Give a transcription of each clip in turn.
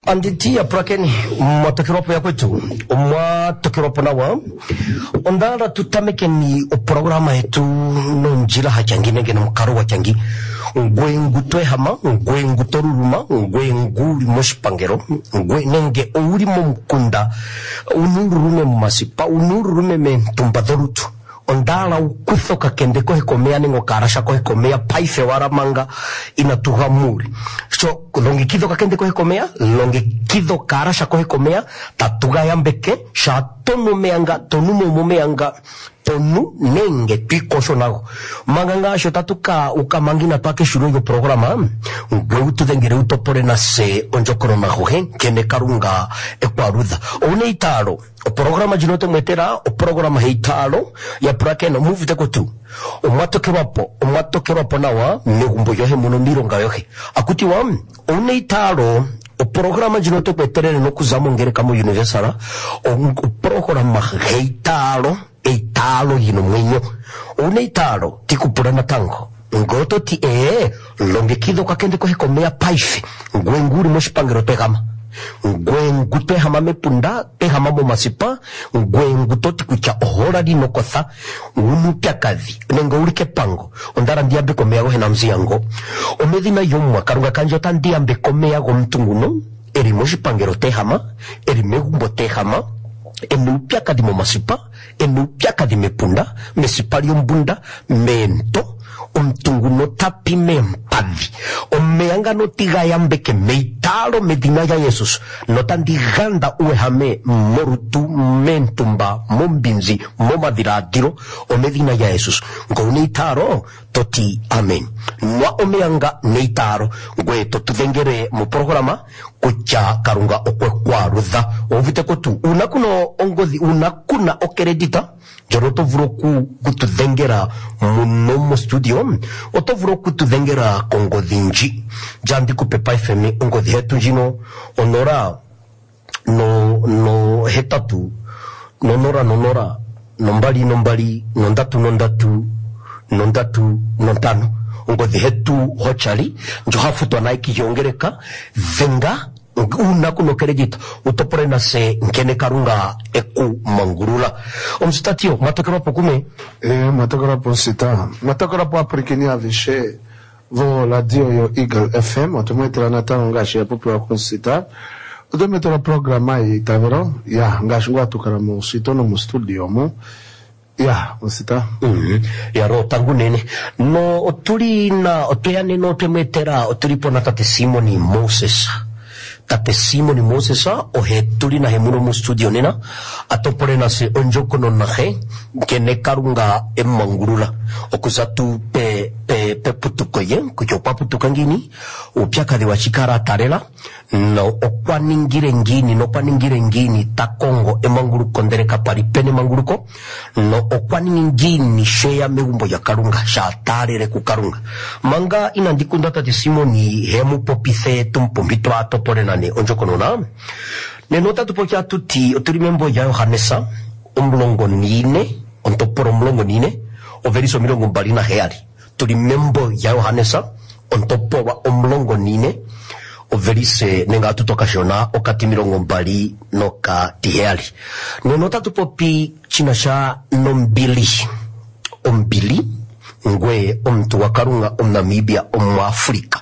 Anditia prakeni matokiropo ya kwetu matokiropo nawa ondara tutamekeni o programa yetu nonjira hachangine ngene mkaro wachangi ngwengu hama ngwengu toruruma ngwengu moshpangero ngwenenge uri mumkunda unururume masipa unururume mentumba dorutu ondala ukuthoka kende ko hekomea ningo karasha ko hekomea paife wara manga inatuhamuri so longi kidho kende ko hekomea longi kidho karasha ko hekomea tatuga yambeke shatonu meanga tonu mumeanga tonu nenge pikosho nago manganga sho tatuka ukamangina pake shuru yo programa ngweutu dengere utopore na se onjokoro na hohe kende karunga ekwarudha oneitaro o programa jinote mwetera o programa heitaro ya prakeno muvite kotu omwatokewapo nawa megumbo yohe muno mironga yohe akuti wa oneitaro o programa jinote mwetere no kuzamo ngere kamo universala o programa heitaro eitalo yino mwenyo oneitaro tikupurana tango ngoto ti longe kido kakende ko hekomea paife ngwenguri moshpangero tegama ngwengu tehama mepunda tehama mo masipa ngwengu toti kucha ohora di nokotha unupya kadhi nengo ulike pango ondara ndiambe komea go henamzi yango omedina yomwa karunga kanjo tandiambe komea go mtunguno eri moshpangero tehama eri megumbo tehama enupya kadhi mo masipa enupya kadhi mepunda mesipali ombunda mento omtunguno tapi mempavi omeanga no tiga yambeke meitalo medina ya Jesus no tandiganda uehame morutu mentumba mombinzi momadiradiro o medina ya Jesus ngoneitaro toti amen no omeanga neitaro ngweto tuvengere mu programa kucha karunga okwekwarudha ovite kotu unakuno ongozi unakuna okeredita joroto vuroku kutuvengera munomo studio otovuro tuvengera kongo dhinji jambi kupepa FM ongodhi hetu jino onora no hetatu nonora nombali nondatu nontano ongodhi hetu hochali njohafutwa naiki yongereka venga una kuno keredita utopore na se nkene karunga eku mangurula omstatio matokera pokume matokera posita matokera po aprikini avishe vo la dio yo Eagle FM otometera na tanga shi popo wa konsita otometera programa itavero ya ngashingwa tukara mu sito no mu studio mu ya osita ya ro tangu nene no oturi na otoyane no temetera oturipo na tate Simoni Moses tate Simoni Moses o heturi na hemuno mu studio nena atopore na se onjoko no nahe kene karunga emangurula okusatu pe putukoye kuchopa putukangini upyaka de wachikara tarela no okwaningire ngini ta Kongo emanguru kondere kapari pene manguruko no okwaningini sheya megumbo ya karunga shatarere ku karunga manga inandikunda tate Simoni hemu popithe tumpombito atopore na ne onjoko nona nenota tupokia tuti oturimembo ya Yohanesa omlongo nine ontoporo omlongo nine overiso milongo mbali na heali turimembo ya Yohanesa ontopowa omlongo nine overise nenga tutoka shona okati milongo mbali noka tiheali nenota tupopi chinasha ombili ngwe omtu wakarunga omnamibia omwafrika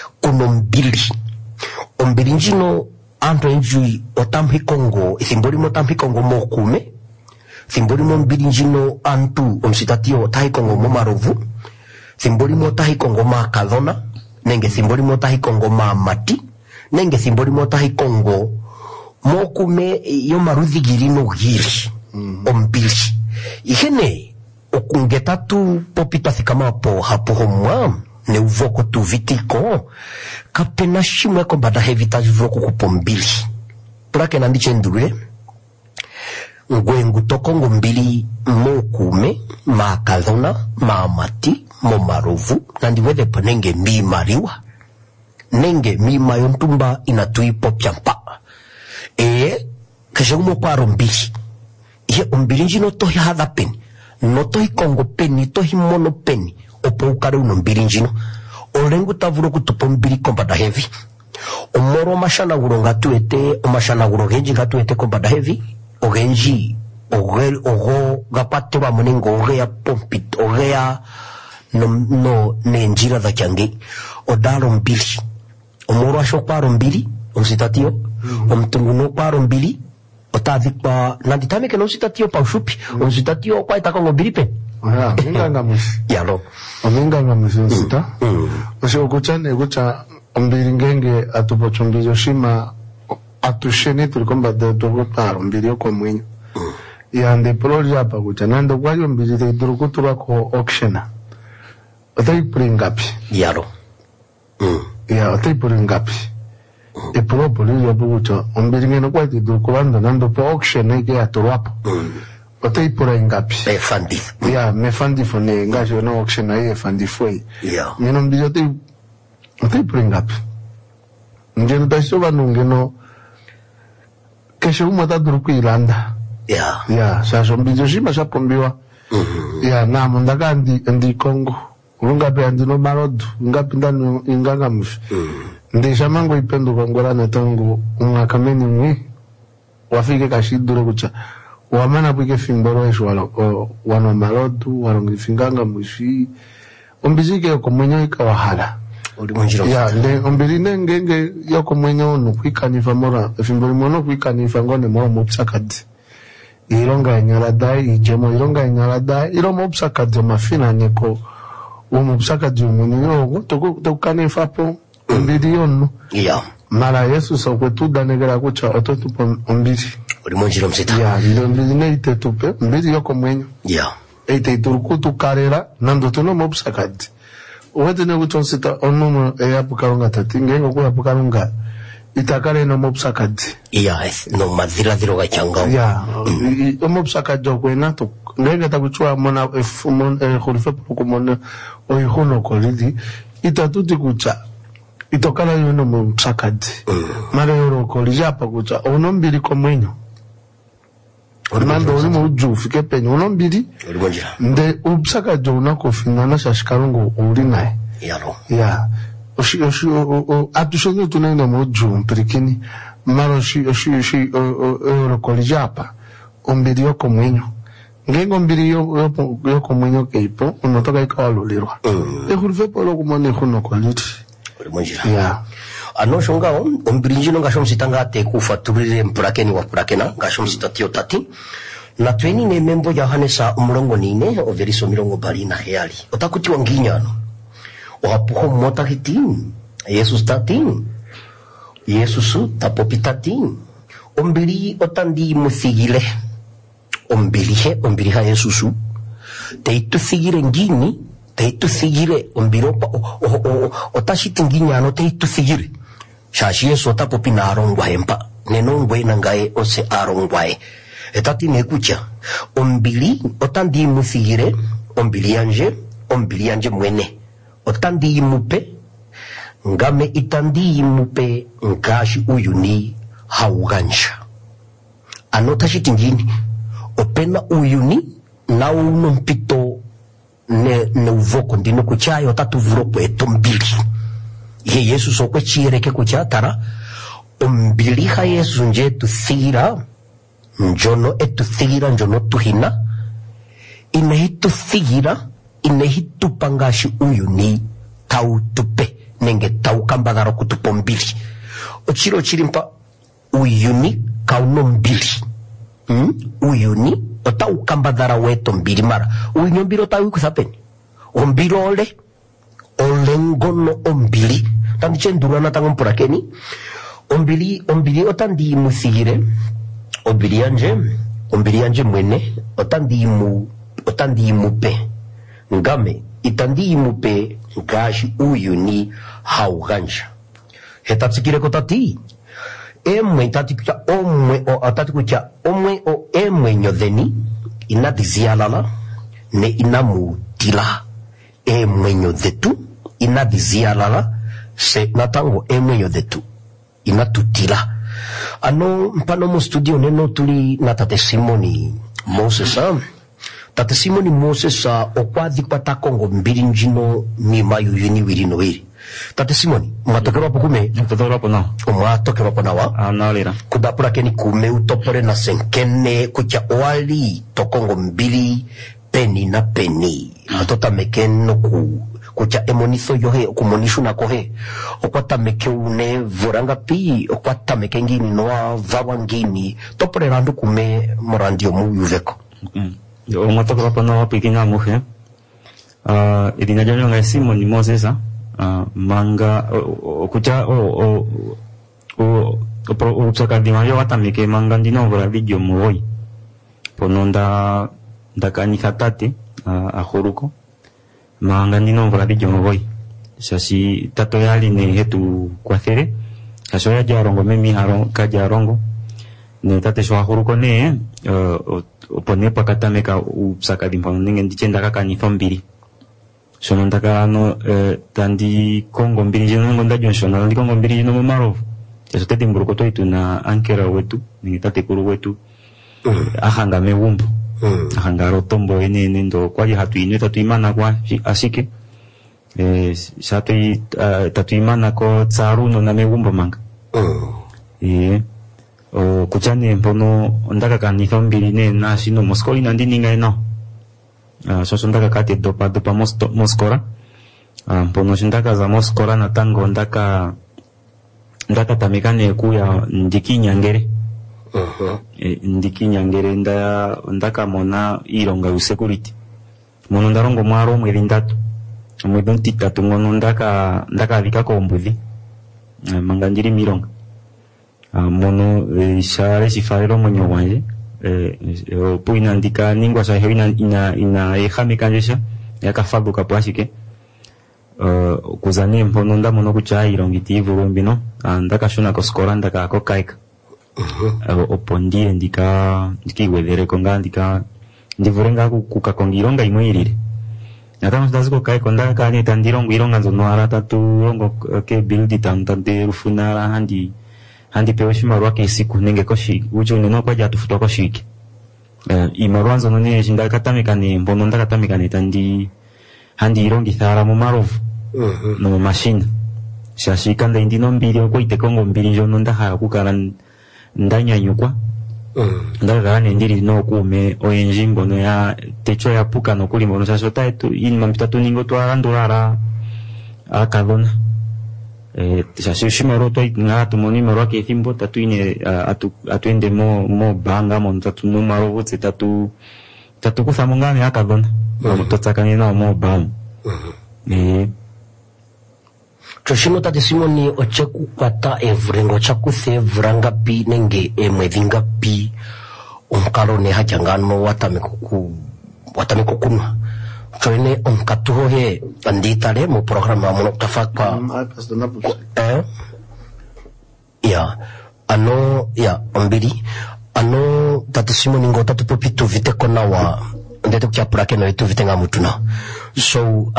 ombili njino anto enjui otamhi Kongo ithimboli motamhi Kongo mokume thimboli mombili njino antu omsitatio tahi Kongo momarovu thimboli motahi Kongo makadhona nenge thimboli motahi Kongo mamati nenge thimboli motahi Kongo mokume yomarudhi girino giri ombili ihene okungetatu popita thikama po hapo homwa ne uvoko tu vitiko kapena shimwe ko bada hevita uvoko kupombili prake nandiche ndure ngwengu tokongo mbili mokume makadhona mamati momarovu nandiwede panenge mi mariwa nenge mi mayontumba inatuipo pyampa kashe umoparo mbili ihe umbili njino tohi hadha peni no tohi Kongo peni tohi mono peni opo ukare uno mbili njino olengu tavuro kutupo mbili kombada hevi omoro mashana guronga tuete omashana gurogenji gatuete kombada heavy ogenji ogo gapatwa muningo oge ya pompit oge ya no nenjira da kyange odalo mbili omoro ashokparo mbili omsitatio omtunguno paro mbili otadikpa nanditame ke no sitatio pa ushupi omsitatio kwa itakongo mbili pe nganga musi yalo nganga musi sita osho kuchane kucha mbili ngenge atupochombizo shima atushene tulikomba dogo paro mbili yoko mwenye yande proli hapa kucha nando kwayo mbili te durukutura ko auctiona otai pringapi yalo ya otai pringapi e proprio yo bucho mbili ngeno kwa te durukurando nando po auctiona ke aturapo otai pringapi e fandi ya me fandi fone ngajo no auctiona e fandi foi ya ngeno mbili otai pringapi ngeno taisova ngeno kesho umata duruku ilanda ya sasa mbizo shima shapombiwa ya namo ndaka ndi Kongo ungapi andino marodu ungapi ndano inganga mufi ndi shamango ipendo kongora netongo ungakameni mwi wafike kashidure kucha wamana bwike fimboro esho wano marodu warongi finganga mufi umbizike yoko mwenye ikawahala ya le umbirine ngenge yoko mwenye ono kwikanifa mora fimbori mono kwikanifa ngone mora mopsakadi ironga enyaradai ijemo ironga enyaradai iromo obsakadi mafina neko umobsakadi umunyo tokane fapo mbiri yono mara Yesu sokwetu danegera kucha ototupo mbiri ulimonjiro msita ya mbiri ne itetupe mbiri yoko mwenye ite turukutu karera nando tuno mobsakadi uwete ne kuchonsita onumo eyapukarunga tati ngengo kuyapukarunga itakare no mobsakadi no madhira dhiro gachanga mobsakadi okwena to ngenge takuchua mona efumon khurife pokomona oyihono kolidi itatuti kucha itokala yono mobsakadi mara yoro kolija apa kucha onombiri komwenyo mando uri muju fike penyo onombiri nde ubsakadi unakofinana shashikarongo uri nae ya atushonyo tunaina moju mpirikini maro shi rokolijapa ombiri yoko mwenyo ngengo mbiri yoko mwenyo keipo unotoka ikawalulirwa ehurife polo kumone huno koliti ya anosho ngao ombiri njino ngasho msitanga ate kufaturire mpurakeni wa purakena ngasho msitatio tati na tweni ne membo Yohanesa umurongo nine overiso mirongo barina heali otakuti wanginyano wapuho mota hitin Yesus tatin Yesusu tapopitatin ombili otandi muthigile ombili ha Yesusu teitu thigire ngini teitu thigire ombiropa otashiti nginyano teitu thigire shashi Yesu tapopina arongwa empa nenongwe nangae ose arongwae etati nekucha ombili otandi muthigire ombili yanje mwene otandi imupe ngame itandi imupe ngashi uyuni hauganja anotashi tingini opena uyuni na uno mpito ne uvoko ndino kuchayo tatu vuropo etombili ye Yesu sokwe chireke kuchatara ombili ha Yesu nje tuthira njono etuthira njono tuhina inehituthira inehitupangashi uyuni tautupe nenge taukambagaro kutupombili ochiro chirimpa uyuni kauno mbili uyuni otaukambagara weto mbili mara uyuni mbili otawikuthapeni ombili ole ngono ombili tandichendurana tango mpurakeni ombili otandi muthigire ombili yanje mwene otandi imupe ngame itandi imupe ngashi uyuni hauganja hetatsikire kotati emwe tatikucha omwe o atatikucha omwe o emwe nyodheni inadizialala ne inamutila emwe nyodhetu inadizialala se natango emwe nyodhetu inatutila ano mpano mo studio neno tuli na tate Simoni Moses tate Simoni Moses okwadhi kwa takongo mbiri njino ni mayu yuni wiri no wiri Tate Simoni, matokero hapo kume? Matokero hapo nao. Matokero hapo nawa? Naolera. Kudapura keni kume utopore na senkene kucha wali tokongo mbili peni na peni. Atota mekeno kucha emoniso yohe kumonishu na kohe. Okwata meke une voranga pi, okwata meke ngini noa vawa ngini. Topore randu kume morandio mu yuveko. Matokero hapo nawa pikina muhe. Idina jono nga Simoni Mosesa. Manga kucha upsaka di mayo watamike manga ndino vora video moi pononda ndakani khatate a khoruko manga ndino vora video moi sasi tato yali ne hetu kwathere kaso ya jarongo memi haro ka jarongo ne tate so khoruko ne opone pakatameka upsaka di mpanenge ndichenda kakani fombiri sono ndaka no tandi Kongo mbiri jino ngonda Johnson tandi Kongo mbiri jino mumaro eso tete mburukoto itu na ankera wetu ni tate kuru wetu ahanga mewumbu ahanga rotombo ene ndo kwa hatu ine tatu imana kwa asike sato tatu imana ko tsaruno na mewumbu manga o kuchane mpono ndaka kanifo mbiri ne na sino moskoli nandi ninga eno so ndaka kati dopa moskora mpono ndaka za moskora na tango ndaka tamikane kuya ndiki nyangere ndiki nyangere ndaka mona ironga security mono ndarongo mwaro mwezi ndatu mwezi ntitatu ngono ndaka vika ko mbuzi mangandiri mironga mono share sifarero monyo wanje puina ndika ningwa sa ina ehamikanisha yakafabu kapwashike kuzani mpono ndamono kucha irongitivu rombino ndaka shuna ko skora ndaka ko kaika opondie ndikiwedhere konga ndivurenga kukakongironga imwirire natano ndaziko kaika ndaka ni tandirongo ironga nzono arata tu rongo ke build tantante rufunara handi pewe shimarwa ke siku nenge koshi ucho neno kwa jatu futo koshiki imarwanzo none shindaka tamikane mpono ndaka tamikane handi irongi thara mu marovu no machine shashika nda indino mbiri ko itekongo mbiri jono ndaha kukara ndanyanyukwa ndaka ndiri no kume oyenjimbo no ya techo ya puka no kuli mono shashota etu inma mitatu ningo to arandurara akadona shashishima roto nga tumoni maro ke thimbo tatu ine atuende mo banga mo tatu no maro vutse tatu kusamongane akadona mo totsakane na mo bam Choshino tate Simoni ocheku kwata evrengo chaku thevra ngapi nenge mwezi ngapi onkalo ne hajangano watameko kunwa choine onkatuho he anditare mo programa mono tafakwa ombiri tate Simoni ngota tupopitu vite kona wa ndete kuchapura keno itu vite ngamutuna so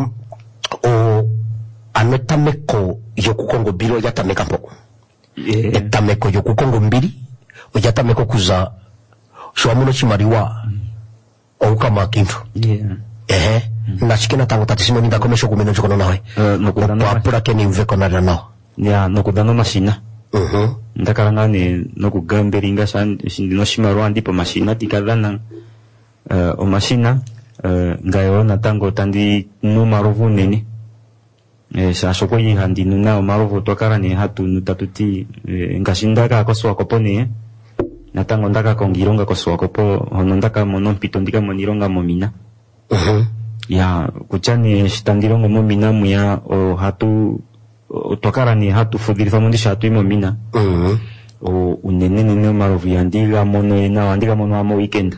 tameko yokukongo biro yatameka mpo etameko yokukongo mbiri oyatameko kuza shwamuno chimariwa okama kintu nashikina tango tate Simoni ndakomesho kumeno njokono nawe nokupapura keni uveko na nao nokudano mashina ndakarangane nokugamberinga shindino shimarwa ndipo mashina tikadhana o mashina ngayo tango tandi numarovu nene shashoko handi nuna marovu tokara ne hatu nutatuti ngashindaka koswa kopone natango ndaka kongironga koswa kopo hono ndaka mono mpito ndika monironga momina ya kuchane shitandirongo momina muya o hatu tokara ne hatu fudirifa mondisha hatu momina o unene marovu yandiga mono ena wandiga mono amo weekend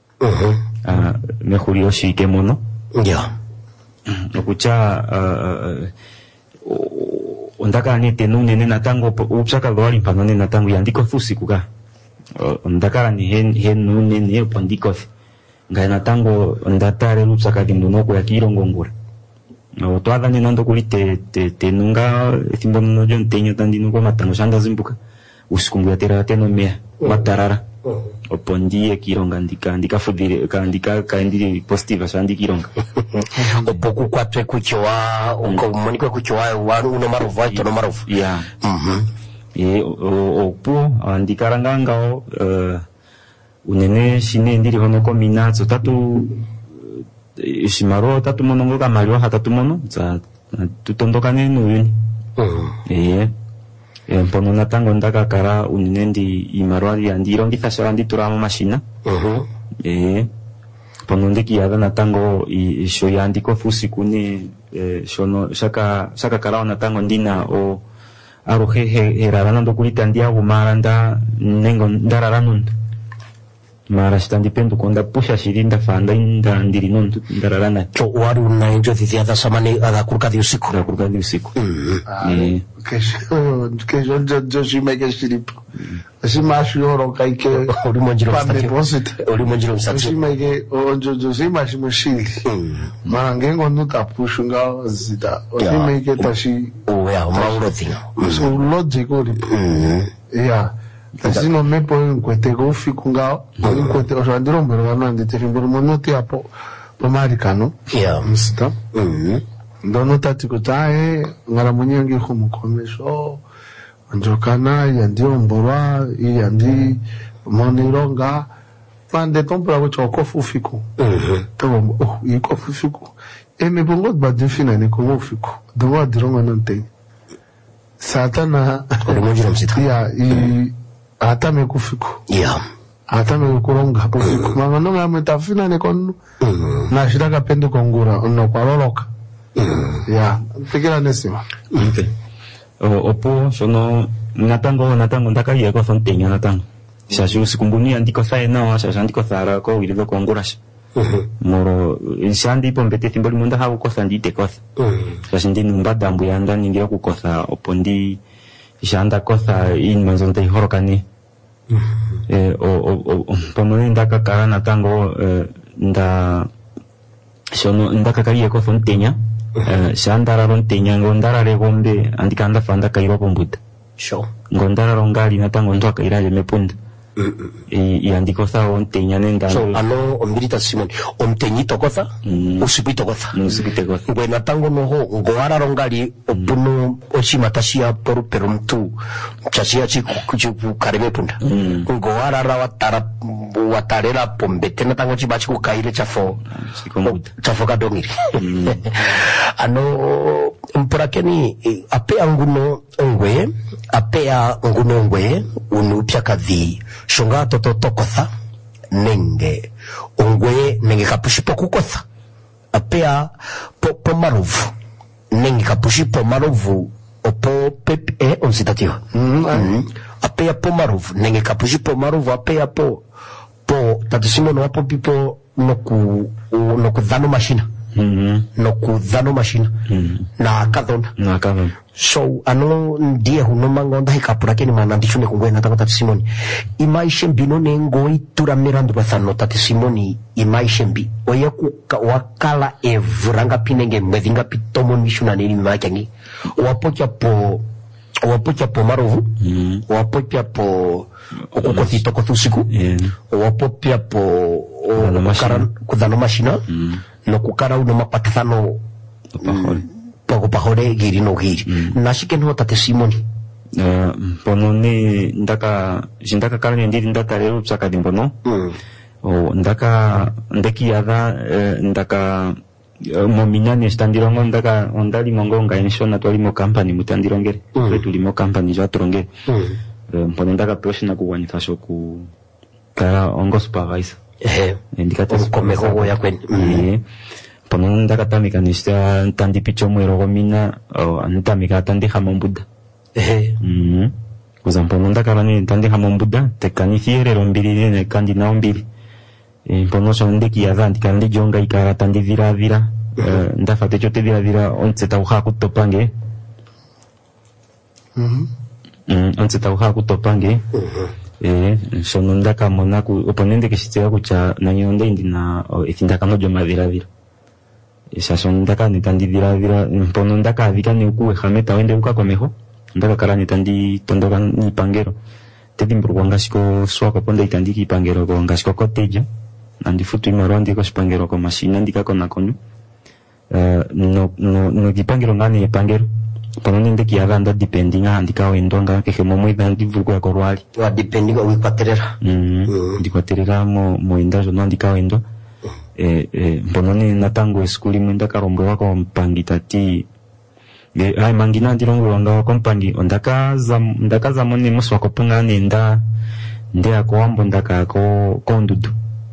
mejuri oshike mono okucha ondaka nete nunene natango upsaka lwali mpanone natango yandiko thusi kuka ondaka ni hen nunene pondiko ngai natango ndatare upsaka dinduno ku yakirongo ngura otwada ni nando kuli te nunga thimbo no jontenyo tandino ko matango shanda zimbuka usikungu yatera teno mea matarara opo ndiye kiilonga ndikafudhile ndikaendile positive sha ndikiilonga opo kukwatwe kutyowa ukomunikwe kutyowa uno marovu aito no marovu ya opo ndikalanga ngao unene shine ndili hono komina tso tatu shimaro tatu mono ngoka maliwa hatatu mono za tutondokane nuuyuni mpono natango ndakakala unene ndi iimaliwa ndilongitha shala nditula momashina mpono ndikiyadha natango sho yandikofa usiku ne shono shakakalawo natango ndina aluhe helala nando kulita ndiyagumala nengo ndalala nundu mara shitandipenduka ondapusha shili ndafa ndili nundu ndalala naye wari una enjozi ziadha samani agakulukadhi usiku kesho njo shimeke shilipo shimashioro kaike ulimonjiro msatsi shimeke onjo shimashimo shili mara ngengo nutapushu ngao zita shimeke tashi maulozinga logic ulipo Tasino mepo nkwete go fiku ngao nkwete oshandiro mbero ganande tefimbero monoti apo pomarikano msita ndono tati kutae ngara munyangi khumukomesho njokana yandi omborwa yandi monironga pande tompra go chokofu fiku to ikofu fiku eme bongo ba defina ne ko fiku do dironga nante satana ulimonjiro msita ata mekufiku ata mekuronga pofiku mangano ngametafina nekonu na shiraka pende kongura ono kwaroloka pikira nesima opo shono natango ndakaiye ko fontenya natango shashu sikumbuni andiko saena shashu andiko sara ko wilido kongurasha moro shandi pombete thimboli munda hawo kosa ndite kosa shashu ndi numba dambu yanda ningira kukosa opo ndi shanda kosa in manzonte horokani pamone ndakakala natango shono ndakakaliye ko fontenya shandara rontenya ngondarare gombe andikanda fanda kairo pombuta ngondara ngali natango ndo akairaje mepunda yandikosa ontenya nenda ano ombirita Simon ontenyito kosa usipito kosa ngwe natango noho ngoara rongali opuno ochimatashia por perumtu chashia chiku kareme punda ngoara rawatara watarera pombete natango chibachi kukaire chafo kadongiri ano mpurakeni apea nguno ngwe unupya kadhi shonga tototokotha nenge ongwe nenge kapushipo kukotha apea po maruvu nenge kapushipo maruvu opo pepe onsitatiho apea po maruvu nenge kapushipo maruvu apea po tatisimo no apo pipo noku dhano mashina nokudhano mashina na kadhona so ano ndiye hunomango ndahikapura keni manandishune kungwena tata Simoni imaishe mbino nengo itura mirandu bathano tata Simoni imaishe mbi oye wakala evuranga pinenge mwedhinga pitomo mishuna nini makangi wapocha po marovu wapocha po okukothito kothusiku wapocha po kudhano mashina nokukara uno mapatithano pahore giri no giri nashike no tate Simoni pono ne ndaka kala ndiri ndaka lero tsaka dimbono ndaki yada ndaka mominyane standirongo ndaka ondali mongonga enshona twalimo company mutandirongere tulimo company jo atrongere pono ndaka proshina kuwanitha shoku kala ongospa gaisa ndikate komeho ya kwen pono ndakatamika nishita ntandipicho mwero gomina anitamika tandihama mbuda kuza mpono ndakala tandihama mbuda tekanithierero mbili nene kandi nao mbili mpono so ndekiyadha ndikala ndijonga ikala tandiviravira ndafate chote viravira ontseta uha kutopange ontseta uha kutopange shono ndakamona oponende keshitseya kutya nanyonde indina ethindaka nojo maviravira shasho ndaka nitandiviravira mpono ndakavika neukuwehameta wende ukakomeho ndakakala nitanditondoka nipangero tedi mbruwa ngasiko swako ponda itandiki pangero ko ngasiko koteja nandi futu imarondi ko spangero ko masina ndika ko nakonyo no kipangero ngani pangero panoni ndeki aganda depending andika wendonga ke mo mwidandi vuko ya korwali wa depending o ikwaterera ndikwaterera mo indajo no andika wendo panoni natango eskuli mwenda karombo wako mpangitati ai mangina ndirongo wanga kompangi ndaka za moni muswa ko pungane nde akwambo ndaka ko kondudu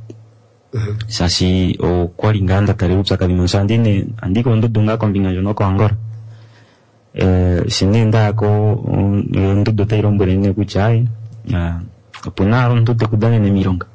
sasi o kwalinganda tareuza kabimunsa ndine andiko ndudu ngako mbinga jono ko angora sinenda ko ndudu tairombere ne kuchai punaro ndudu kudane ne mironga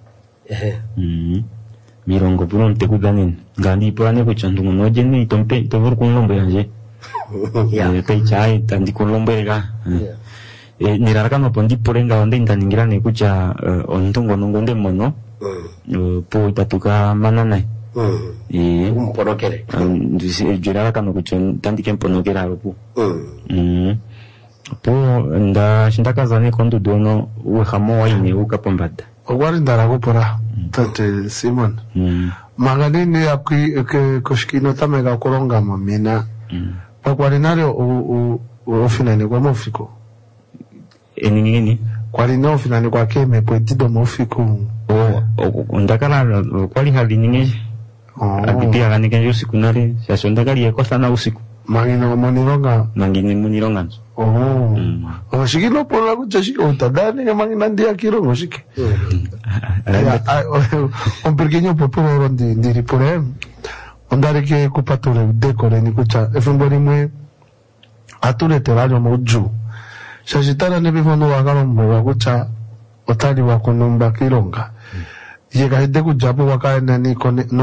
mirongo punon te kudane ngandi purane ko chandungu noje ni tompe to vur kunlombe yanje pe chai tandi kunlombe ga niraraka no pondi porenga onde intaningira ne kucha ondungo nongonde mono po itatuka mananai umponokere jirara kano kucho tandi kemponokera rupu po nda shindaka zane kondu dono uwehamo waine ukapombada ogwari ndarago pora tate Simon maganini koshikino tamega koronga mamina pakwarinare ofinane kwa mofiko eningini kwalina ofinane kwa keme poetido mofiko ndakala kwali halininge abipia ganike yo sikunare sasondakali ekosa na usiku mangina monironga shikilo pora kuchashika utadani mangina ndia kirongo shike un pequeño popolo ndiri pore ondare ke kupatore dekore ni kucha efungori mwe ature terajo moju shashitana nebifono wagalo mwe kucha otali wakonumba kironga yega hede kujapo wakaenda ni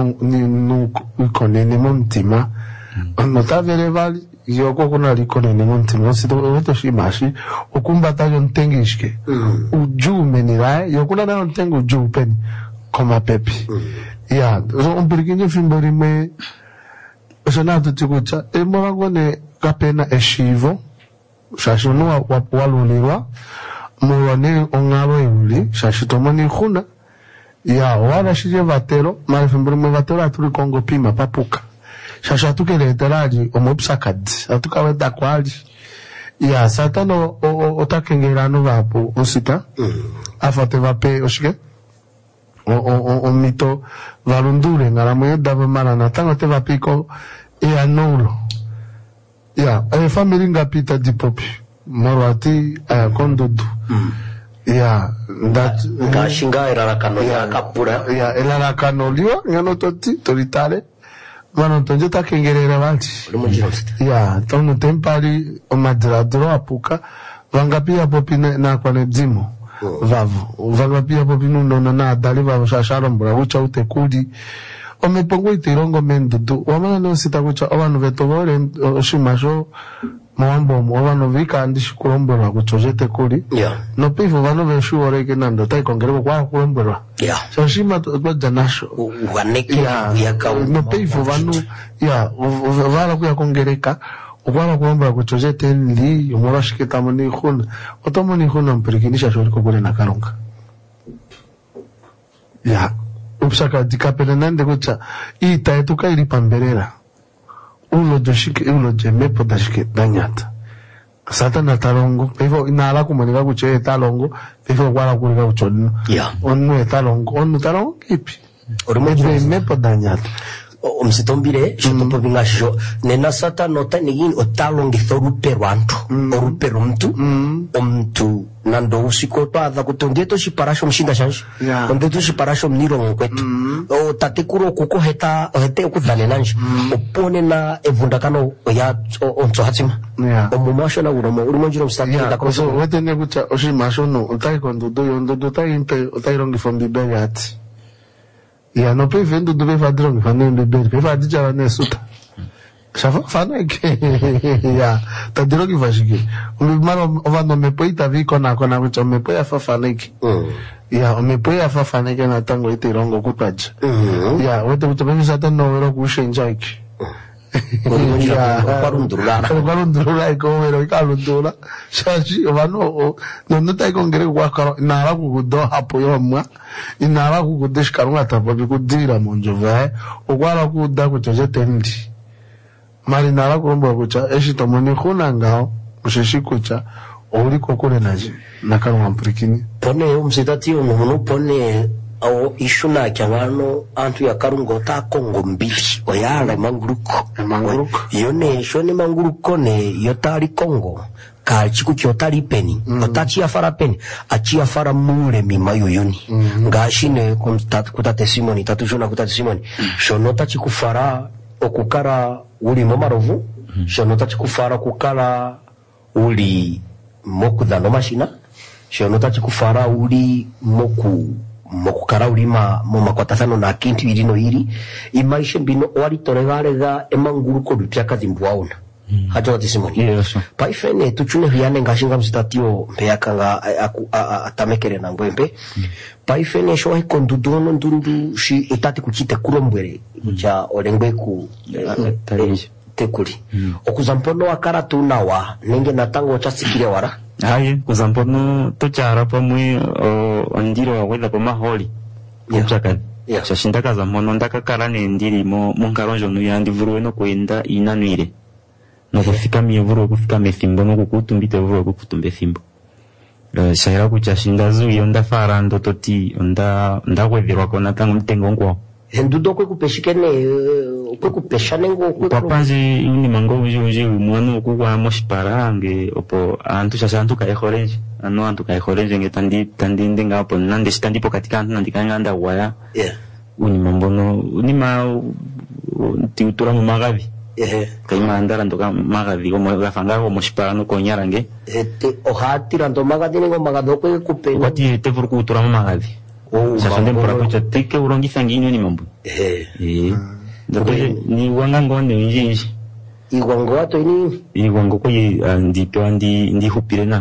ikone ni muntima notavere vali yoko kuna likone ni muntima sito shimashi ukumbata yo ntengishke uju menirae yokuna na ntengu uju peni koma pepi ya so un pequeño fimbori me sonato tikucha emorangone kapena eshivo shashonu walulirwa muwane ongalo euli shashitomoni khuna ya wala shije vatero mara fimbori me vatero aturi kongo pima papuka shashatuke leteraji omopsakad atuka weda kwali ya satano otakengerano vapo usita afate vape oshike o mito valundure ngala mweda vamara natango te vapiko anulo ya family ngapita dipopi morwati kondodu ya that ngashinga erarakano ya kapura ya erarakano liwa ngano toti toritare mano tonje takengerera vanti ya tono tempari omadradro apuka vangapia popi na kwa nebzimo vavu vangapia popi nuno na adali vavu shasharombura ucha utekudi omepongo itirongo mendudu wamana no sitakucha abantu vetobore oshimasho mwambo mwano vika andishi kurombora kuchojete kuri no pifu vano veshuore ke nando tai kongereko kwa kurombora so shima kwa janasho waneke yaka no pifu vano vala kuya kongereka ukwala kurombora kuchojete li umora shiketa moni khuna otomoni khuna mpirikinisha shori kokore na karonga upsaka dikapele nande kucha ita etuka ili pamberera ulo joshike ulo jemepo dashike danyata satana talongo pevo inala kumanika kuche talongo pevo kwala kulika kuchodino onu talongo onu talongo kipi jemepo danyata omsitombire shotopo bingasho nena sata nota nigin otalongi thoruperu antu orupero mtu nando usiko toadha kutondieto shiparasho mshinda shanshi ondieto shiparasho mniro mkwetu o tatekuro kuko hete okudhane nanshi opone na evundakano ya onso hatima omumasho na uromo urumonjiro mstakiri so wete negucha oshimasho no otai kondudu yondudu otai impe otai rongi from the berry hati ya no pe vendo do vadrong fane bebel pe vadija la nesuta shafa fane ke ya ta drogi vashike umalo ovano mepoita viko na kona kucho mepoya fa fane ke ya mepoya fa fane ke na tango ite rongo kutaja ya wete kucho pe sata no ro kushenja ke Kwarundurula ikomero ikalundula shashi vano nonota ikongere kwakaro inara kukudo hapo yomwa inara kukudeshkarunga tapo bikudira monjova okwala kuda kuchoje tendi mari nara kuromba kucha eshitomoni khuna ngao musheshi kucha uri kokore naje nakarwa mpirikini pone umsitati umuntu pone au ishuna kyangano antu ya karungo ta Kongo mbili oyala manguruko yone shone manguruko ne yotari Kongo ka chiku kyotari peni otachi afara peni achi afara mure mimayo yuni ngashine kutate simoni tatujuna kutate simoni shonota chikufara okukara uli momarovu shonota chikufara kukala uli mokudano mashina shonota chikufara uli mokukara ulima mumakwatasano na kintu irino iri imaishe mbino wali toregarega emanguruko lutiakazimbwauna hajo watisimoni Yes. paifene tuchune hiane ngashinga msitatio mpeyakanga atamekere na ngwempe paifene shohi kondudono ndundu shi etati kuchite kurombwere kucha olengbeku tekuli okuzampono wakara tunawa nenge natango chasikire wara Aye, kuzampono tochara pamwe ondiro waweza pa maholi. Kuchaka. Yeah. Shashindaka zampono ndaka karane ndiri monkaronjo nuyandi vuruwe no kwenda inanuire. No kufika mievuru kufika mefimbo no kukutumbite vuruwe kukutumbe fimbo. Shahira kuchashinda zuyo ndafara ndototi ndawedhirwa kona tangu mtengo ngwa. hendudo kwe kupeshikene kwe kupeshane ngo kwe Papanji uni mango unji umwanu kukwa moshiparange opo antu shashantu kaehorenje ano antu kaehorenje nge tandi ndenga hapo nande shitandi po katika antu nandika nganda waya uni mambono uni tiutura mu magavi kaima andara ndoka magavi como gafanga como moshiparano konyarange ohati rando magadi ngo magado kwe kupeni wati te furu kutura mu magavi shashande mpora kucha teke urongisa nginyo ni mambo ni wanga ngone inji igwango wato ini igwango ko ndito ndi hupire na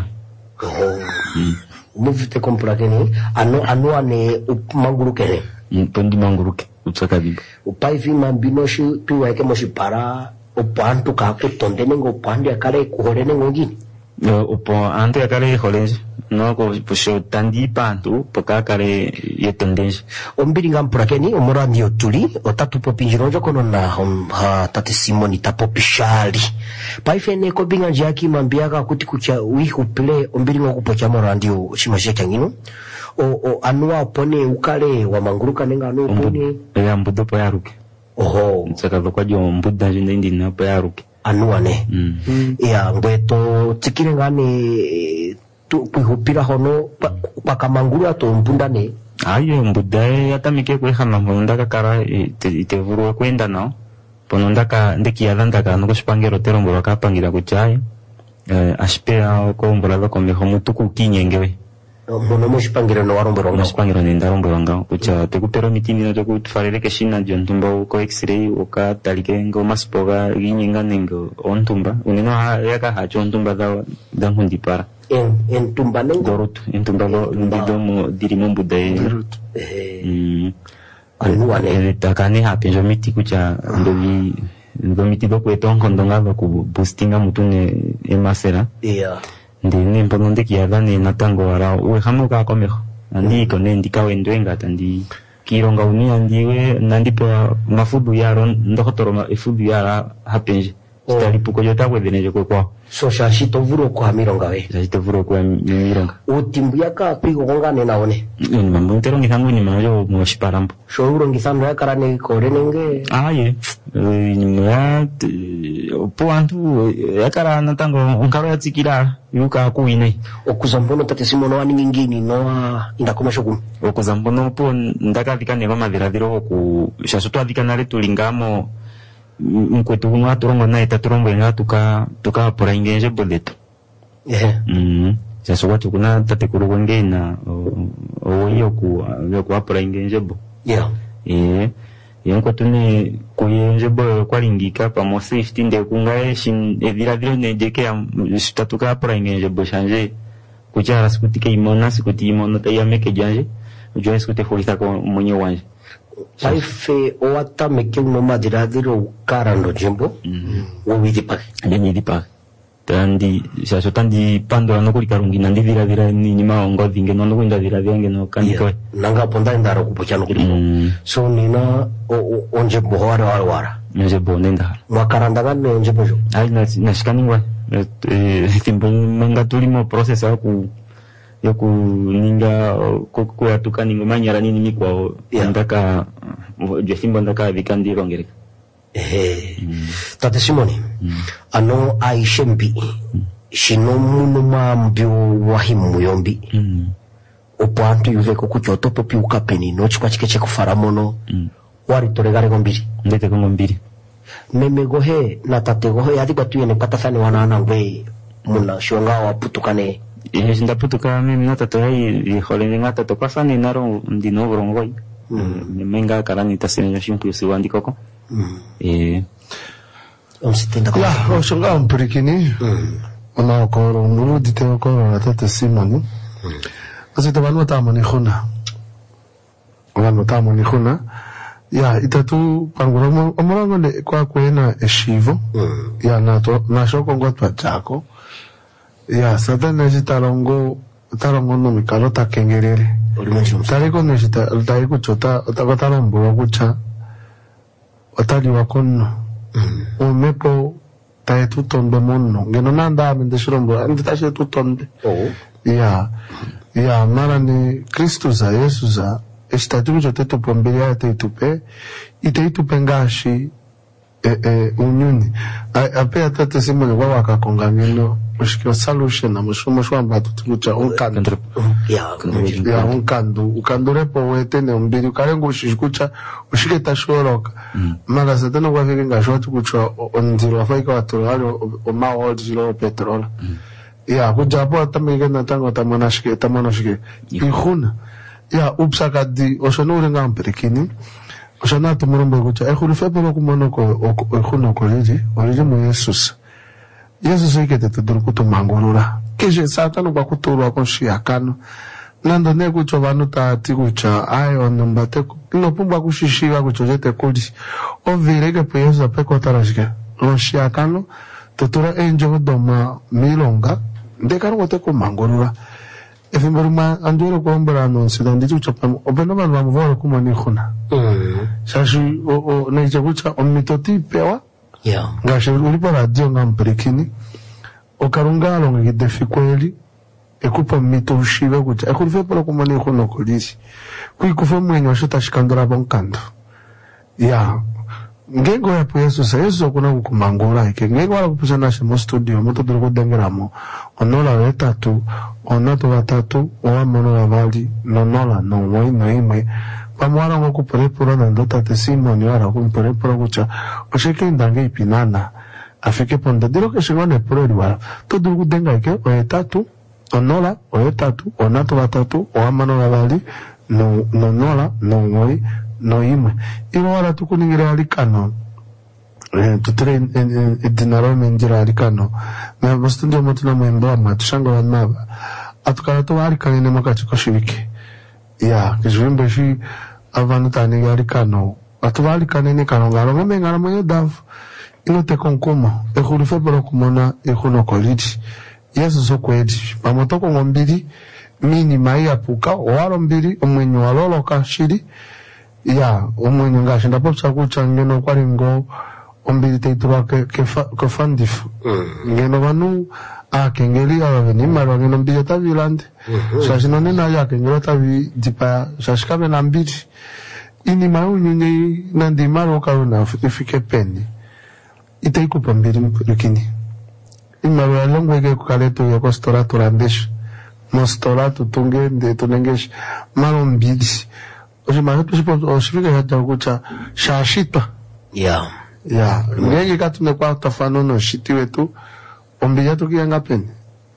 umuvite komprakeni ano ane mangurukene tondi manguruke utsaka bibo upaivi mambinoshi tuwaike moshipara upantu kakutonde nengo pandi akare kuhorene ngongini upo antu yakare holenje no ko pusho tandi pantu pokakare yetendenje ombiri ngamprakeni omorandi otuli otatu popinjironjo kono na tate simoni tapopishali paifene ko binga jaki mambiaka kuti kucha wihupile ombiri ngokupocha morandi shimasheka ngino o anua opone ukale wa manguruka nenga no opone ya mbudo po yaruke oho tsaka lokwa jo mbuda jinde ndina po yaruke anua ne ya ngweto tsikire ngane tu kuhupira hono pakamanguru ato mbundane ayo mbuda yatamike kwehana mbunda kakara itevuru kwenda nao pono ndekiada ndaka no kushipangero teromboro kapangira kuchaye ashpea ko mbolalo komeho mutuku kinyengewe mono moshipangiro no waromboro ngo mushipangiro nenda romboro nga kucha tekupero mitini no tukufarele keshina jontumba ko x-ray oka talike ngo maspoga ginyenga nengo ontumba uneno yaka hacho ontumba da hundipara en tumba nengo dorut en tumba lo ndido mo dirimo budai anuane takane hapenjo miti kucha ndo miti do kwetongo ndonga lo ku boostinga mutune emasera ndine mpono ndekiada ne natango wara we hamuka komeho andi kone ndika wendwenga tandi kironga unia ndiwe nandipo mafudu yaro ndokotoro efudu yara hapenje stali puko yota wedeneje kwa so shashito vuro kwa mironga we shashito vuro kwa mironga utimbu yaka pigo ngane naone ni mambo ntero ngitangu ni majo mo shiparambo so uro ngisando yakarane korenenge aye ni mwa po antu yakara natango onkaro yatsikira yuka kuine okuzambono tate simono wani ngingini no ndakomesho ku okuzambono po ndakavika ne mamaviraviro ku shasuto avika nale tulingamo mkwetu kumwa turongo na itaturombo nga tuka pora ingenje boleto sasa watu kuna tate kurugenge na oyo ku apora ingenje bo yanko tune kuyenje bo kwaringika pa mo safety nde kunga shin eviraviro ne jeke ya statuka apora ingenje bo chanje kuchara sikutike imona sikuti imona tayameke janje ujua siku te hulita ko mwenye wanje Saife oata meke uno madiradiro ukarando jimbo wawidi pake nyidi pa tandi sasa tandi pando no kuri karungi nandi vira ni maongo vinge no kwenda vira vinge no kaniko nanga ponda ndaro kupochano kuri so nina onje bohara wara nje bonenda mwakaranda ngane onje bojo ai na shikaningwa timbo manga tulimo process aku yoku ninga ko atuka ningo manyara nini mikwa ndaka jefimbo ndaka vikandi rongereka Tate Simoni ano aishembi shino muno mambio wahimu yombi opantu yuveko kuchoto popi ukapeni no chikwa chike kufaramono wari toregare gombiri ndete gombiri meme gohe na tate gohe yadi kwatuyene patafani wanana ngwe muna shonga wa putukane nda putuka meme na tatori holene ngata to pasani naro ndino brongoi menga karani tasene shimpu siwandi koko la oshonga mpirikini ona okoro nguru dite okoro na Tate Simoni asita banu tamani khuna ya itatu panguro omorango le kwa kwena eshivo ya nato nashoko ngotwa chako ya satana jitalongo no mikalo takengerere tariko nishita tariko chota otakotalombo kucha otali wakono umepo tae tutonde mono ngeno nanda amende shirombo andi tashe tutonde ya mara ni Kristo za Yesu za estatu jote tupombele ya teitupe iteitupe ngashi unyuni ape Tate Simoni kwa wakakonga ngeno mushikio solution na mushumo shwamba tutumucha unkando ya unkando ukandorepo wetene umbiri ukarengo ushikucha ushike tashoroka mara satana kwa vile ngashwatu kuchwa onziro afaika watu halo omao zilo petrol ya kujapo atamige na tango tamonashike ihuna ya upsakadi oshonure ngampirikini oshona tumurumbe kucha ekhulufepo kumonoko ihuna koliji oliji mu Yesus ikete tuduru kutumangurura kije satana kwa kuturwa konshiakano nando ne kucho vanu tati kucha ayo nombate no pumba kushishiwa kuchojete kuli ovireke po Yesu apeko tarashike konshiakano tutura enjo doma milonga ndekaro wote kumangurura efimberuma andoro kombera anonsida ndicho chapamo obeno banu bamuvoro kumani khuna shashi o neje kucha omitoti pewa ngashe ulipo radio ngampirikini okarungalo ngidefi kweli ekupa mito ushive kucha ekurife polo kumani khono kolisi kuikufa mwenye washota shikandora bonkando ya ngengo ya po Yesu kuna kukumangura ike ngengo wala kupusana shimo studio moto duro kudengeramo onola wetatu onato watatu owamono wavali nonola nomoi noimwe pamwara ngo kuperepura na ndota Tate Simoni wara kumperepura kucha osheke ndange ipinana afike ponda dilo ke shingone purori wala to duro kudenga ike oyetatu onola oyetatu onato watatu owamano wavali nonola nomoi noimwe iwo wala tukuningira alikano tutere dinaro menjira alikano na bostudio motuna mwemba matushanga wanaba atukala to alikano ne makachiko shirike ya kizwimbe shi avanu tani alikano atuvali kanene kanongalo ngamenga mwenye dav inote konkoma ekhurife bolo kumona ekhuno koliti Yesu sokwedi pamotoko ngombiri mini mai apuka walo mbiri omwenye waloloka shiri ya omwenye ngashinda popsa kucha ngeno kwaringo ombiri teitwa ke fandif ngeno vanu akengeli aveni maro ngeno mbiri tavilande shashino nena ya kengelo tavi dipa shashikabe na mbiri ini maunyunye nandi maro karuna ifike peni itaikupa mbiri mkurikini imaro ya longwege kukaleto ya kostorato randesh mostorato tungende tunengesh maro mbiri oshimaro tusipo oshifika hata kucha shashitwa ya ngenge katune kwa tafano no shiti wetu ombija tukianga peni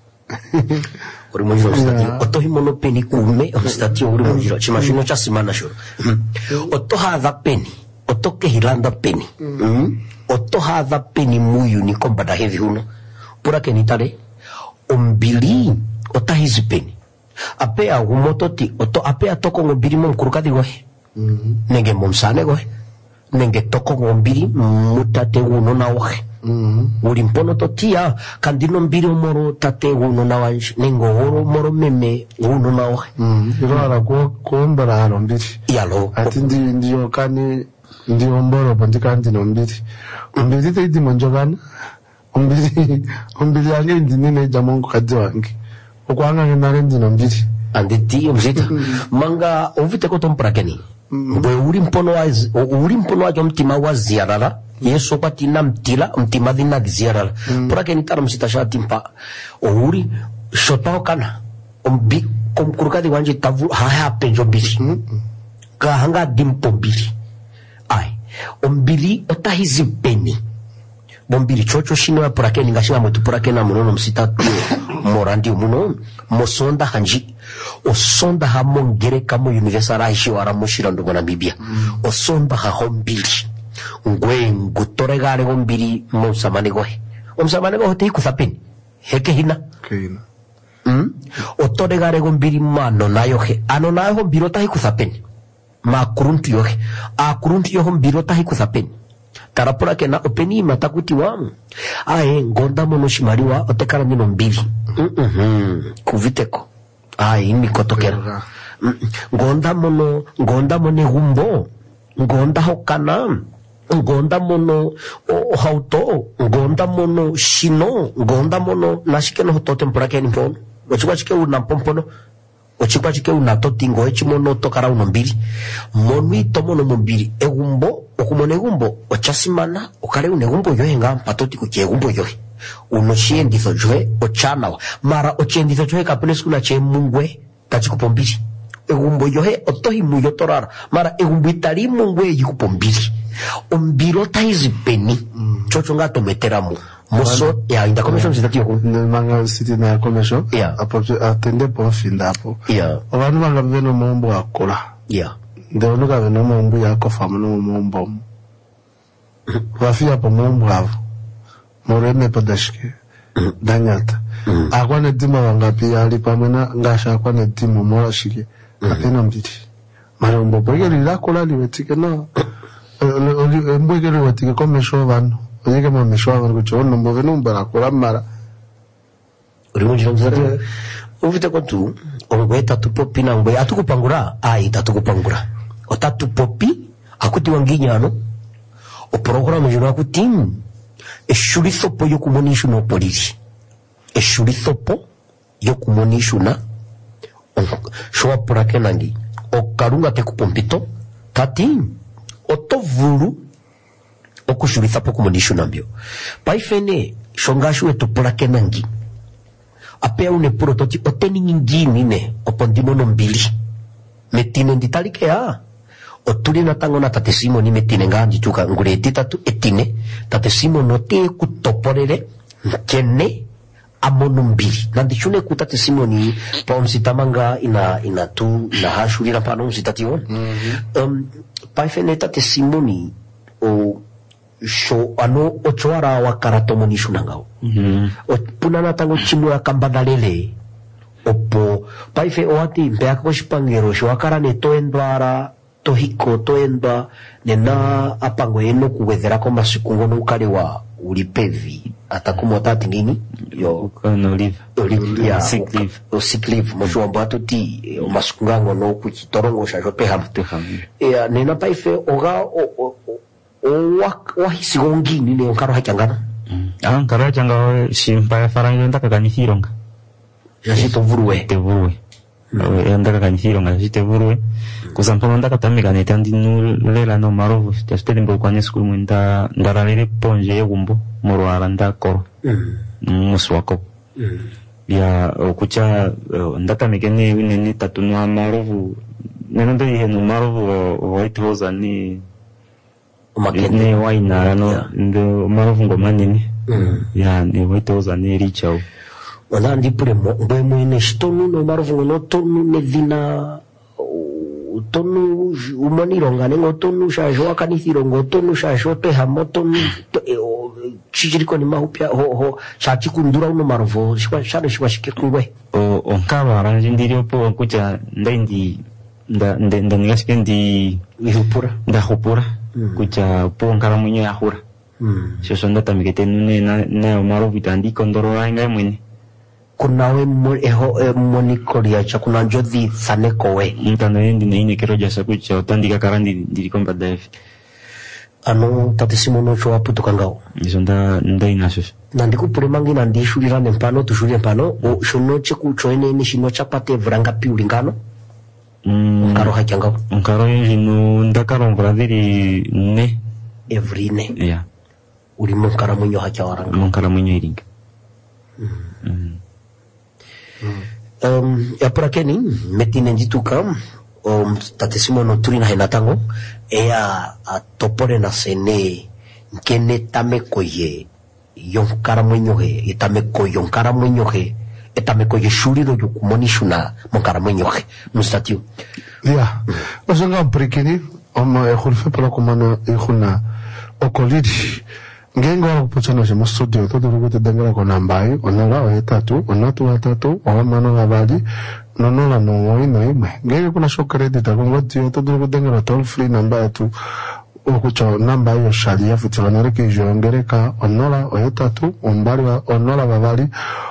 uri mujiro stati oto himono peni kume stati uri mujiro chimashino cha simana shoro oto hadha peni oto ke hilanda peni oto hadha peni muyu ni kombada heavy huno pura kenitare ombili ota hizi peni apea umototi oto apea toko ngombiri mumkurukadi gohe nenge mumsane gohe nenge toko ngombiri mutate uno na wohe uri mpono totia kandino mbiri moro tate uno na wanje nengo horo moro meme uno na wohe iro ara kuombara hano mbiri yalo ati ndiyo kani ndiyo mboro pontikandi no mbiri mbiri teidi monjogana mbiri yange ndinine jamongo kadi wange okwanga ngenare ndino mbiri anditi mzita manga ovite ko tomprakeni bwe uri mpono wajo mtima wa ziarara yeso patina mtima dina ziarara prakeni tara msita shati mpa uri shotao kana ombi komkurukadi wanje tavu haya penjo biri ka hanga dimpo biri ai ombiri otahizi peni bombiri chocho shino ya prakeni ngashinga mwetu prakena munono msita tuo morandi muno mosonda hanji osonda ha mongere kamo universal aishi wara mushira ndo Namibia osonda ha hombili ngwe ngutoregare hombili musamane gohe te kuthapeni heke hina otoregare hombili mano nayo he ano nayo hombilo tahi kuthapeni ma kuruntu yohe a kuruntu yo hombilo tahi kuthapeni tarapura kena openi matakuti wamu ae ngonda mono shimariwa otekara nino mbili kuviteko ai mikotokera ngonda mone gumbo ngonda hokana ngonda mono hauto ngonda mono shino ngonda mono nashikeno hoto tempura keni mpono ochikwa una pompono ochikwa una totingo echimono tokara uno mbili monu tomono mbili egumbo okumone egumbo ochasimana okale une egumbo yohe nga patoti kuche egumbo yohe uno shienditho johe ochanawa mara ochenditho johe kapune skuna che mungwe tachikupombili egumbo yohe otohi muyo torara mara egumbo itari mungwe yikupombili ombilo taizi peni chocho nga tometeramu moso ya inda commission sitati yoko manga siti na commission apo atende po finda apo abantu banga beno mombo akola ndio nuka beno mombo yako famuno mombo wafia po mombo avo moreme padashike danyata akwane dima wangapi alipamena ngasha akwane dima mora shike apena mbiti mara mbo pegeri la kola liwetike na mbwegeri wetike commission vano oyeke mo mishwa ngo chono mbove numbara kola mara ulimunjira mzati uvite ko tu ongwe tatu popi na ngwe atukupangura tatu kupangura otatu popi akuti wanginyano o programa jino akuti eshurithopo yokumonisha no polisi eshurithopo yokumonisha na shwa porake nangi okarunga te kupompito tati otovulu okushuritha po kumonisha nambio paifene shongashu eto porake nangi apea une prototi oteni nyingini ne opondimono mbili metine nditalike otuli na tango na tate Simoni metine nganji chuka ngureti tatu etine tate Simoni te kutoporere kene amono mbili nandichune ku tate Simoni pa umsitamanga ina tu na hashuri na pano umsitatiwon paifene tate Simoni o sho ano ochoara wa karatomo nishunangao puna na tango chimu ya kambadalele opo paife oati mpea kwa shipangero sho wakara ne toendwara tohiko toendwa nena apango yeno kuwethera kwa masikungo no ukale wa ulipevi atakumo tati ngini yo olive ya sick leave mosho ambato ti masikungango no kuchitorongo shajo peham ya nena paife oga wahisi gongini ne onkaro hakangana nkaro hakanga shimpaya farango ndaka kanithironga yashito vuruwe ndaka kanithironga yashite vuruwe kusampono ndaka tamika netandi nulela no marovu tashitele mbo kwa neskulu mwenda ndaralele ponje yegumbo morwara ndakoro muswako ya okucha ndaka mikene nene tatunwa marovu nenondo ihe no marovu white house ni ne waina no ndo marovu ngoma nini ya ne white house ni richao wana ndipure mbo mwene shitonu no marovu no tonu ne vina tonu umanironga nengo tonu shajo akanithirongo tonu shajo pehamo tonu chichiriko ni mahupya ho chachikundura uno marvo shwa shikikungwe o nkaba aranje ndirio po kucha ndendi nda nigashike ndi ihupura ndahupura kucha po nkara munyo yahura sho nda tamikete nune na maro vitandiko ndoro ranga mwene kunawe monikoria cha kuna njodhi thaneko we ntanda ndi nine kero jasa kucha otandika karandi ndirikomba dave ano tatisimo no cho aputo kangao izo nda inaso nandiku puremangi nandishulira nempano tushulire mpano o shono cheku choene ni shino chapate vranga piulingano nkaro hakangao nkaro yino ndakaro mvradiri ne everine yeah uri munkara munyo hakyawaranga munkara munyo iringa ya purakeni metine njituka tatisimo no turina henatango ea atopore na sene nkene tamekoye yonkara mwenyohe itamekoye yonkara mwenyohe itamekoye shuriro yokumonishuna monkara mwenyohe mustatio ya osanga mprekini oma ekhulfe pala kumana ikhuna okolidi ngengo wala kupochana shemo studio todo rugote dengera ko nambai onala o etatu onatu watatu o mano gabali nonola no ino ngeke kuna show credit akongoti todo rugote dengera toll free number atu okucha namba yo shalia futilana ke jongereka onala o etatu ombali wa onala babali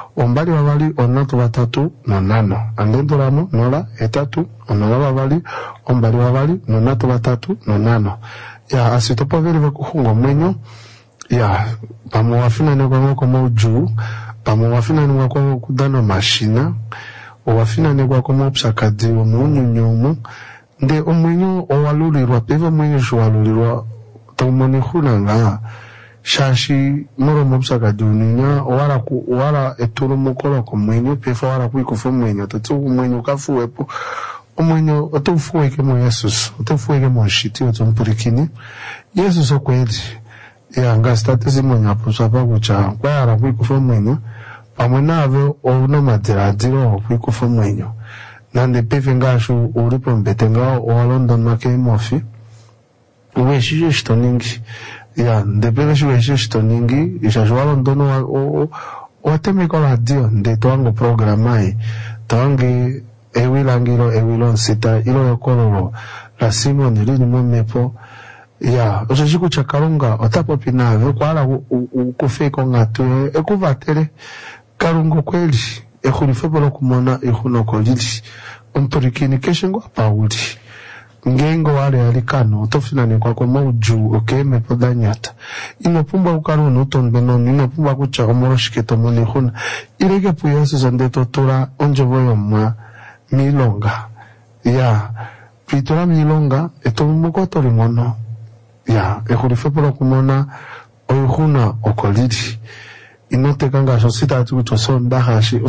onatu watatu nonano andendoramo nola etatu onala babali ombali babali nonatu watatu nonano ya asitopa vile kuhunga mwenyo ya pamwafina ni kwa moju pamwafina ni kwa kudana mashina owafina ni kwa mopsakadi omunyunyomu nde omwenyo owalulirwa peva mwenyo shwalulirwa tomoni khulanga shashi moro mopsakadi unyunya wala eturo mukolo ko mwenyo pefa wala kuikufa mwenyo tatu mwenyo kafuwepo omwenyo otufuweke mo Yesus otufuweke mo shiti otumpurikini Yesus okweli ya ngastate simonya pusapa kucha kwa ara kuikufa mwenyo pamwenave ona madiradiro kuikufa mwenyo nande pefe ngashu uripo mbetenga o London make mofi uweshije shitoningi ya ndepele shiweshije shitoningi ishashwa London o temiko la dio nde toango programai toange ewilo sita ilo yokololo la Simon lini mmepo ya oshiku chakalunga otapo pinave kwala ukufeko ngatu ekuvatere kalungo kweli ekhulifebolo kumona ikhuno kolili umpurikini keshengo pauli ngengo wale alikano tofinane kwa mauju okeme podanyata inopumba ukaruno utonbe noni inopumba kucha omoroshiketo moni khuna ileke puyesu zondeto tura onjevoyo mwa milonga ya pitora milonga etomumuko limono ya ekhulifebolo kumona oyukhuna okolili inoteka sosita atu tosondahashi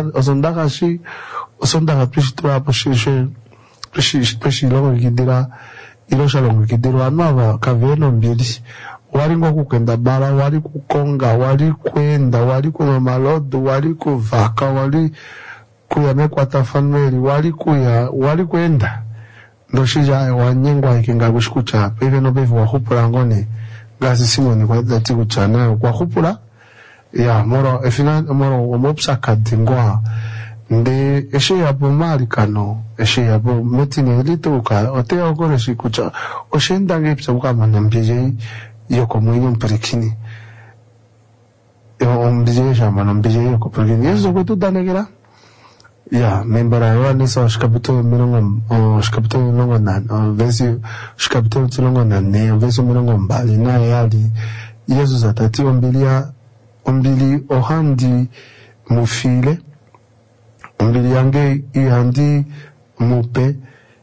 osondaha pishitura poshishe peshilongo kidira ilo shalongo kidira anwa kaveno mbili wali ngokukenda bala wali kukonga wali kwenda wali kuma malodo wali kuvaka wali kuyamekwata family wali kwenda ndoshija wanyengwa ikinga kushikucha peve no peve wahupula ngone ngasi simoni kwa dati kuchana kwa hupula ya moro efina moro omopsa kadingwa nde eshe yabo mali kano eshe yabo metine lituka ote ogore shikucha oshenda ngepsa ukama nambije yoko mwenyo mpirikini ombije shama nambije yoko mpirikini yeso kwetu danegera ya membara yo nisa shikapito milongo shikapito milongo na vesi shikapito milongo na ne vesi milongo mbali na yali yesu zatati ombili ohandi mufile ombili yange ihandi mupe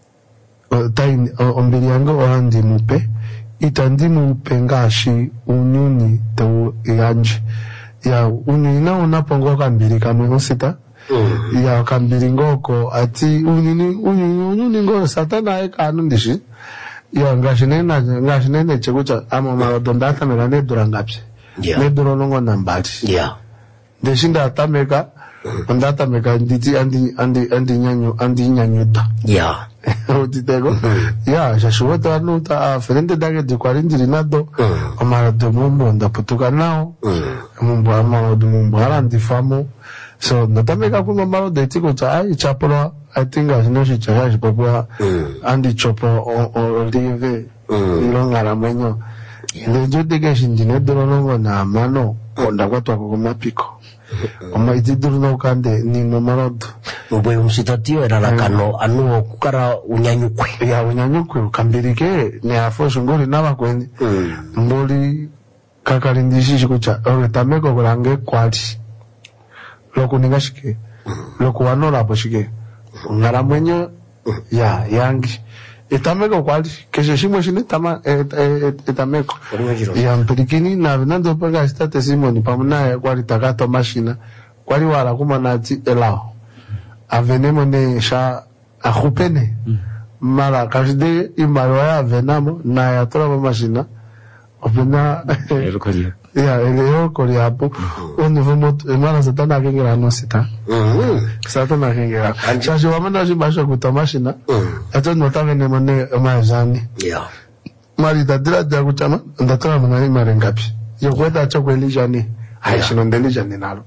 ombili yange ohandi mupe itandi mupe ngashi unyuni te yanje ya unyuni na unapongo kambili kamwe osita ya kambili ngoko ati unyuni ngoko satana ekanu ndishi ya ngashi nene chekucha ama marodondata megane durangapi neduro nongo nambali ndeshinda atameka nditi andi nyanyuta utitego ya shashuwata anuta frente dage de 40 nado amara de mumbo ndaputuka nao mumbo amara de mumbo arandi famo so natameka kuma maro de tiko cha ai chapolo I think as no shi chaga popua andi chopo o live ilongara mwenyo le jote ga shinjine dolongo na mano onda kwatwa ko mapiko Oma itiduru no kande ni no marodo. Uboy umsitatio era la kano anu kukara unyanyukwe. Ya unyanyukwe kambirike ne afosho ngoli naba kweni. Mboli kakarindisi shikucha. Oge tameko kurange kwali. Loko ningashike. Loko wanora poshike. Ngara mwenye ya yangi. Etameko kwali keshe shimo shine tama etameko ya mpirikini na vinando pega state simoni pamuna kwali takato mashina kwali wala kuma nati elao avenemo ne sha akupene mara kashide imaro ya venamo na ya tola mashina opena ya eleo koriapo on vomo mara satana kengera no sita satana kengera chaje wamana jimasho kutamashina ato notave ne mone mazani ya mari dadira da kutama ndatara mwana mari ngapi yo kwenda cha kwelijani aishino ndelijani nalo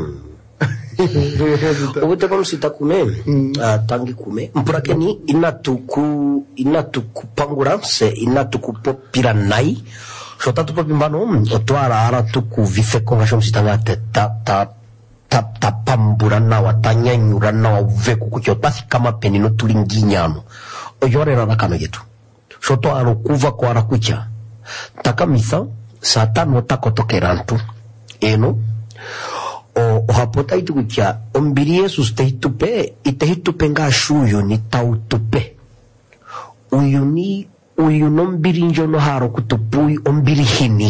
Ubute kwa msita kume tangi kume mpurake ni inatuku panguranse inatuku nai Shota tu pimbano otwara ara tuku vifeko ngasho msitanga te ta pamburana watanya nyurana wa uveku kuchotasi kama penino tulinginyano oyore rana kano yetu shoto aro kuva kwa arakucha takamisa satano takotokerantu eno o hapota itu kucha ombiri Yesus tehitupe nga shuyo ni tautupe uyu nombiri njono haro kutupui ombiri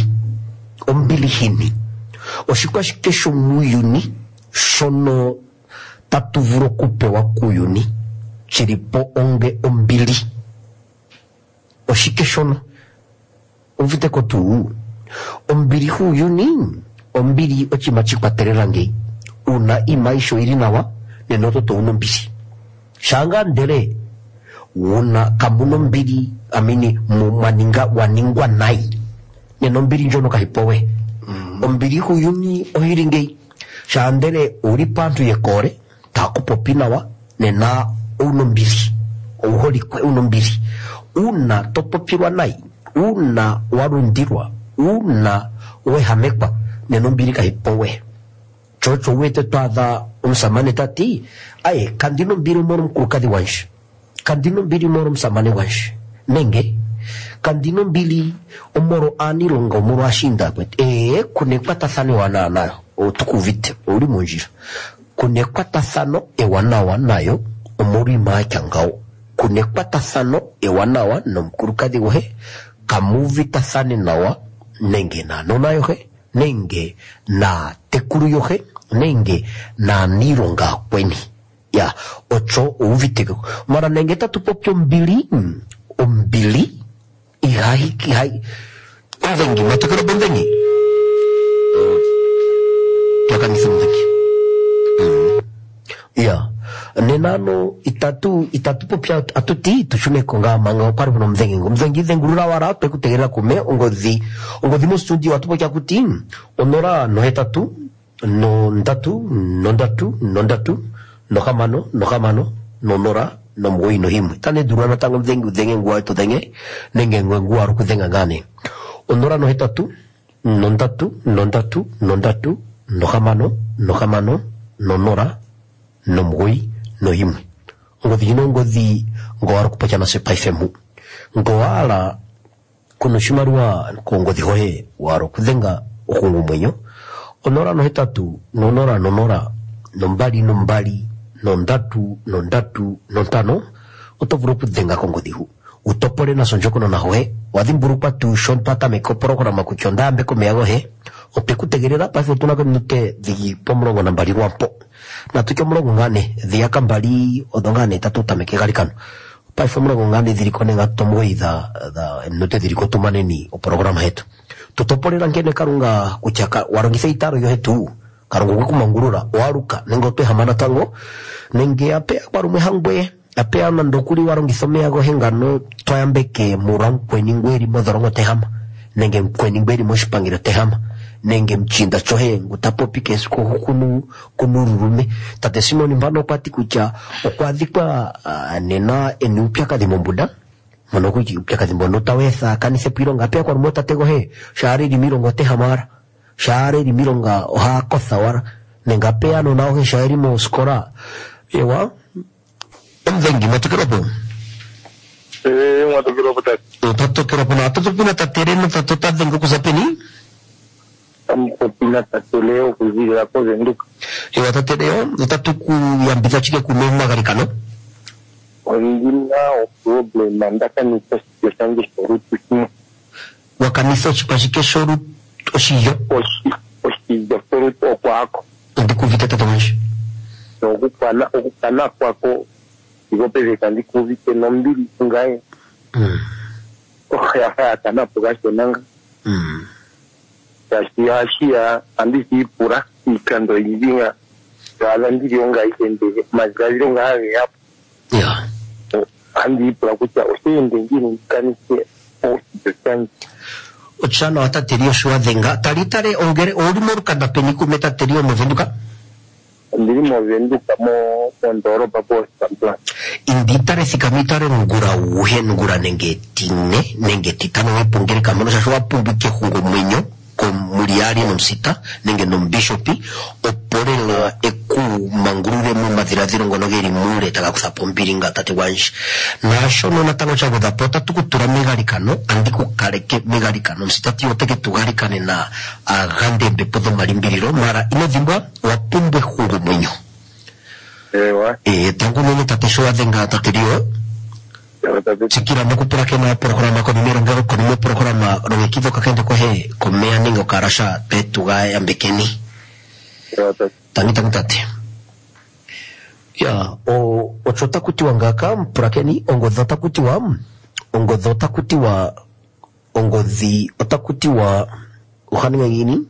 hini oshikwa shikesho muyuni shono tatuvuro kupe wa kuyuni chiripo onge ombiri oshikeshono uvite kotu ombiri huyuni ombiri ochimachikwa tererange una imaisho irinawa nenoto to unombisi shanga ndere una kamuno mbiri amini mumaninga waningwa nai neno mbiri njono kahipowe ombiri huyuni ohiringe shandere uri pantu yekore takupopinawa nena uno mbiri uholi kwe uno mbiri una topopirwa nai una warundirwa una wehamekwa neno mbiri kahipowe chocho wete tuadha umsamane tati aye kandino mbiri moro mkurukadi wanshi kandino mbili moro msamane wanshi nenge kandino mbili omoro anironga omoro ashinda kwete kunekwa tathano wananayo otukuvite uli munjira kunekwa tathano ewanawa nayo omoro imachangao kunekwa tathano ewanawa nomkurukadi wohe kamuvi tathane nawa nenge na nonayo he nenge na tekuru yohe nenge na nironga kweni ya ocho uviteko mara nengeta tupopyo ombili ihai avengi matakara bondengi tuakanisa mdengi ya nenano itatu popya atuti tushune konga manga opari kuno mdengi dhengurura wara pekutegera kume ongodhi mo studio atupo kya kuti onora no hetatu no ndatu nohamano nonora nomgoi no himwe tane durana tango mdenge ngwa to denge nenge ngwa ru kudenga ngane onora no hetatu no ndatu nohamano nonora nomgoi no himwe ngodhi ngwa kupachana sepa fm ngwala kuno shimarwa kongodhi hohe waro kudenga okungu mwenyo onora no hetatu nonora nombali nondatu nontano otovuro kudenga kongodhihu utopole na sonjoko na hohe wadhimburupa tu shon pata meko programa kuchonda mbeko meago he opekutegerera pa fortuna ko nute di pomrongo nambali rwampo na tukyo mrongo ngane dhiaka mbali odongane tatu tameke galikano pa formrongo ngane dirikone ngatomwe ida nute dirikoto maneni o programa hetu tutopole rangene karunga kuchaka warongisa itaro yo hetu karungu kumangurura waruka nengo te hamana tango nenge ape barume hangwe apea mandokuli warongisomea go hengano toyambeke murang kweningweri modhorongo tehama nenge kweningweri moshipangiro tehama nenge mchinda chohe ngutapopike siko kunururume tate Simoni mbano kwati kucha okwadhikwa nena eniupya kadhimombuda mono kuchi upya kadhimbono tawetha kanise pironga apea kwa rumota tego he shari limirongo tehamara shari limironga oha kothawara nenga apea no nao he shari mo skora ewa mvengi matokeropo matokeropo tatokeropo na tatopina tatereno tatota vengo kusapeni popina tatoleo kuzira pose nduka ewa tatereo tatuku yambita chike kumema garikano ondina o problem andaka ni tashike sangi shorutu wakanisa chipashike shorutu oshiyo oshiyo shorutu okwako ndikuvita tatamanshi okupana kwako igopezeka ndikuvite nombili kungaye okhayakana pugashonanga yashia andisipura ikando ivinga gala ndilionga isendele mazalilonga hawe hapo ya andipura kucha osende ngini kanise ositsangi ochana wataterio shwadhenga talitare ongere olimo kada peniku metaterio movenduka ndilimo venduka mo ndoro papo sampla inditare sikamitare ngura nenge tine nenge titano wepongere kamono shashwa pumbuke hungo mwenyo komuliari nomsita nenge nombishopi oporela eku mangurure mu madhiradhiro ngonogeri mure taka kusapombiri tate wanji nasho nona tango chago da pota tukutura megalikano andiku kareke megalikano msitati oteke tugalikane na agande bepodo malimbiriro mara ino dhimba wapumbe hungo mwenyo ewa tango nene tate showa dhenga taterio sikira mokupura kena programa ko numero ngero ko numero programa romekido kakende ko he ko mea ningo karasha petuga yambekeni tanita kutate ya o chota kutiwa ngaka mprakeni ongodhota kutiwa ongodhi otakutiwa uhaninga yini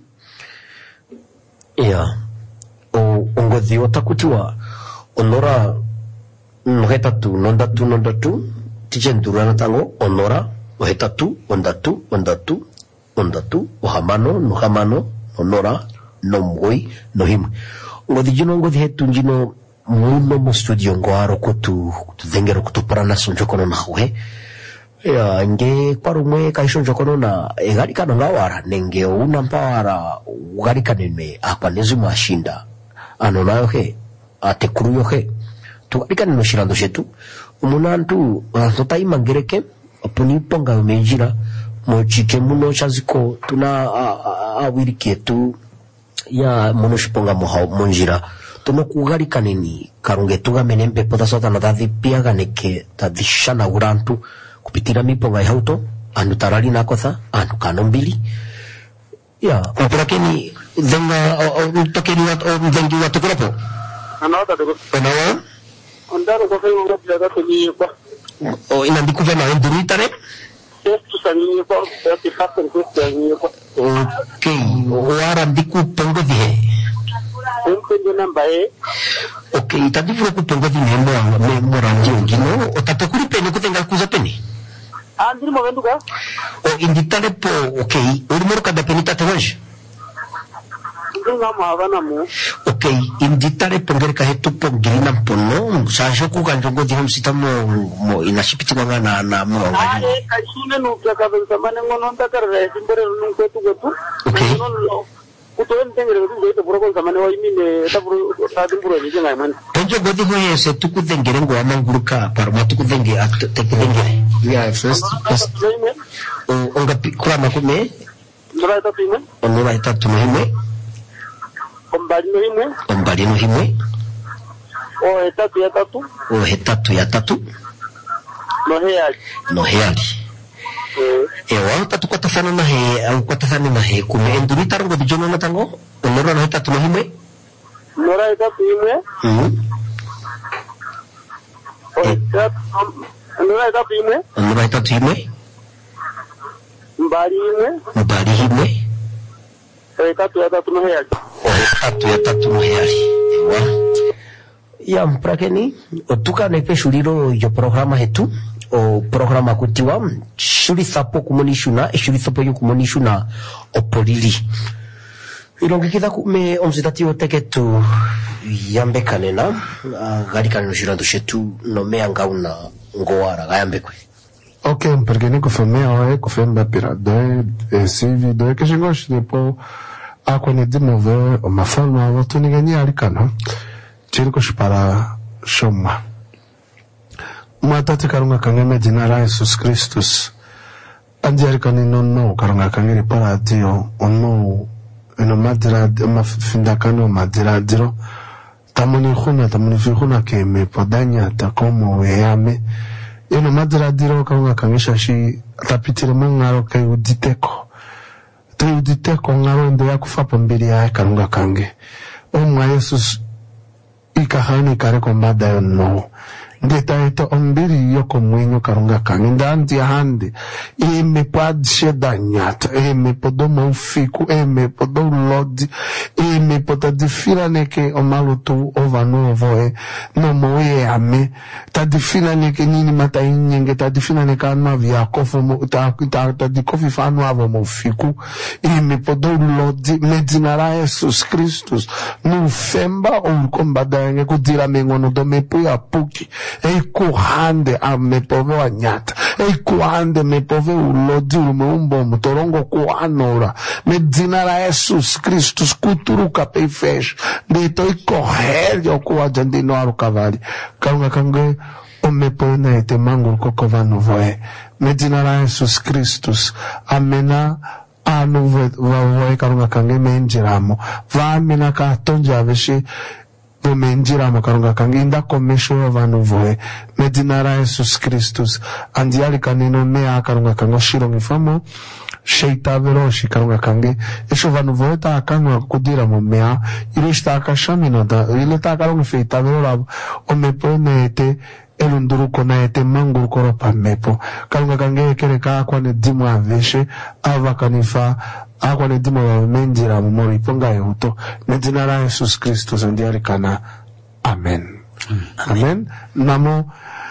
ya ongodhi otakutiwa onora ngetatu nondatu tichendurana tango onora ohetatu ondatu ohamano nohamano onora nomgoi nohimwe ngodi jino ngodi hetu njino muno mo studio ngoaro kutu dhengero kutuparana sonjokono na hwe ya nge parumwe kaishonjokono na egarikano ngawara nenge una mpawara ugarikanene akwanezi mashinda anonayo he atekuruyo he tugarikane no shirando shetu umunantu antotai mangereke opuniponga umejira mochike muno chaziko tuna awirike tu ya muno shiponga monjira tuno kugarikaneni karunge tugamene mpepo tasota na tadhipiaganeke tadhishana urantu kupitira miponga ihauto anu tarali nakotha anu kanombili ya operakeni dhenga utokeni dhengi watukuropo anawata tuko onawa andaro kwa hiyo ngapya gato ni kwa inandiku vema enduritare esto sanini kwa ati hata kwa ni kwa okay ora ndiku pongo dihe empenyo namba okay tadivura ku pongo dihe mo rangi ngino otatokuri pene kutenga kuza pene andiri mo venduka inditare po okay urumuru kada penita tawaj nga mavana mo okay inditare pongere ka hetu pongirina pono sasho ku kanjongo diho msita mo inashipiti ngana na mo ngani kaisune no plaka bensamane ngono ntakarre simbere no kwetu kwetu okay kutoen tengere ndio buroko zamane wa imine taburu tadimburo ni jenga man tonjo godi ho yese tuku dengere ngo amanguruka parma tuku denge tekudengere Yeah, first. Onga kura makume nora ita tuime onora ita tumehime ombali no himwe o etatu ya tatu no heali ewa tatu kota sana na he au kota sana na he kume enduri tarango bijono na tango onora no etatu no himwe nora ita tuime o etatu nora ita tuime mbali himwe etatu ya tatu no heali ewa ya mprakeni otuka nepe shuliro yo programa hetu o programa kutiwa shuri sapo kumonishuna shuri sapo yo kumonishuna opolili ilongekida kume omzitati oteketu yambe kanena gari kaneno shirando shetu no meanga una ngoara gayambekwe. Ok, perché ne kufemea kufemba pira doe sivi doe keshingoshi depo akone dimove o mafalma watu nigani alikana chiriko shipara shoma matati karunga kangeme dinara Jesus Christus andi alikani no karunga kangere para dio ono eno madira mafindakano madira diro tamuni khuna keme podanya takomo yame eno madira diro karunga kangesha shi tapitire mangaro kai uditeko ngaro ndo yakufa pombili ya karunga kange omwa Jesus ikahani kare kombada yo no ndeta ito ombili yoko mwenyo karunga kange ndanti ya hande ime padishe danyata ime podoma ufiku ime podo lodi ime potadifila neke omalutu ovanu ovoe no moe ame tadifila neke nini mata inyenge tadifila neke anma vya kofu tadikofi fanu avo ufiku ime podo lodi medinara Jesus Christus nufemba urukombada yenge kudira mengono domepu ya puki kuhande amepove wa nyata kuhande mepove ulodi umeumbo mutorongo kuanora medinara Jesus Christus kuturuka peifesh ndito ikoheryo kuwaja ndino arukavali karunga kange omepona ete mangu kokovanu voe medinara Jesus Christus amena anu voe karunga kange menjiramo vamina katonja aveshi vomenjira makarunga kanginda komesho vanu voe medinara Jesus Christus andiali kanino mea karunga kango shiro mifamo sheita veroshi karunga kange esho vanu voe ta akangwa kudira mo mea ilishta akashamina da ileta karunga feita verora omepone ete elunduruko na ete manguru koropa mepo karunga kange kereka akwane dimu aveshe ava kanifa akwane dimu menjira mumori ponga yuto medinara Jesus Christus ndiari kana amen. Amen. Namo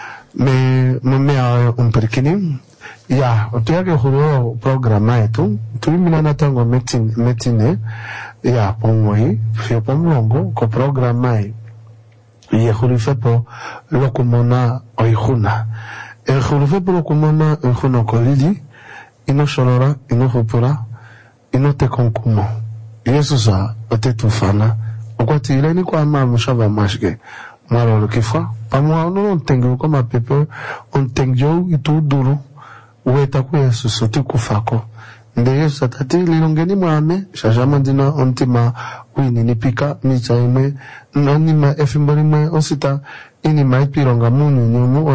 mea umperikini ya otuage huro programa yetu tulimina natango metine ya pomoi fio pomlongo ko programa ye hurifepo lokumona oihuna hurifepo lokumona oihuna kolili ino sholora ino hupura ino te konkumo Yesusa ote tufana okwati ileni kwa mshava mashge marolo kifwa pamwa ono ntenge koma pepe ontengjo itu duru uweta ku Yesus ote kufako nde Yesu atati lilongeni mwame shajama dina ontima wini nipika michaime nonima efimboli mwe osita ini maipironga munu nyumu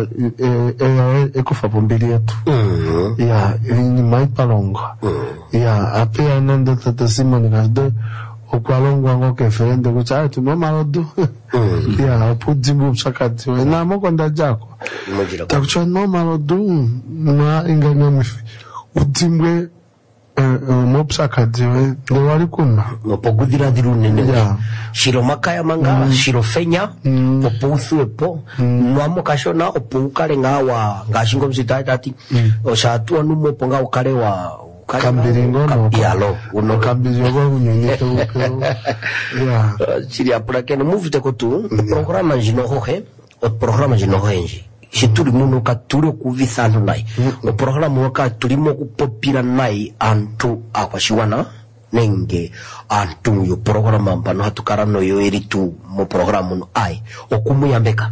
ekufa pombili yetu ya ini maipalonga ya apea nanda tata simoni kasde okwalongwa ngoke referende kucha tumemalodu ya opudimbu msakati na moko ndajako takucha no malodu na inganya mifi udimbwe mopsakati ndo wali kuna opogudira dirunene shiro makaya manga shiro fenya opo usuepo nwamo kashona opo ukale ngawa ngashingo msitati osatu anumo ponga ukale wa kambiringo no yalo uno kambiringo unyonyete upeo ya chiri apurake no muvite kotu programa jinohohe o programa jinohoenji shituri muno katuri kuvisano nai o programa waka turimo kupopira nai antu akwashiwana nenge antu yo programa mbano hatukarano yo eritu mo programa no ai okumuyambeka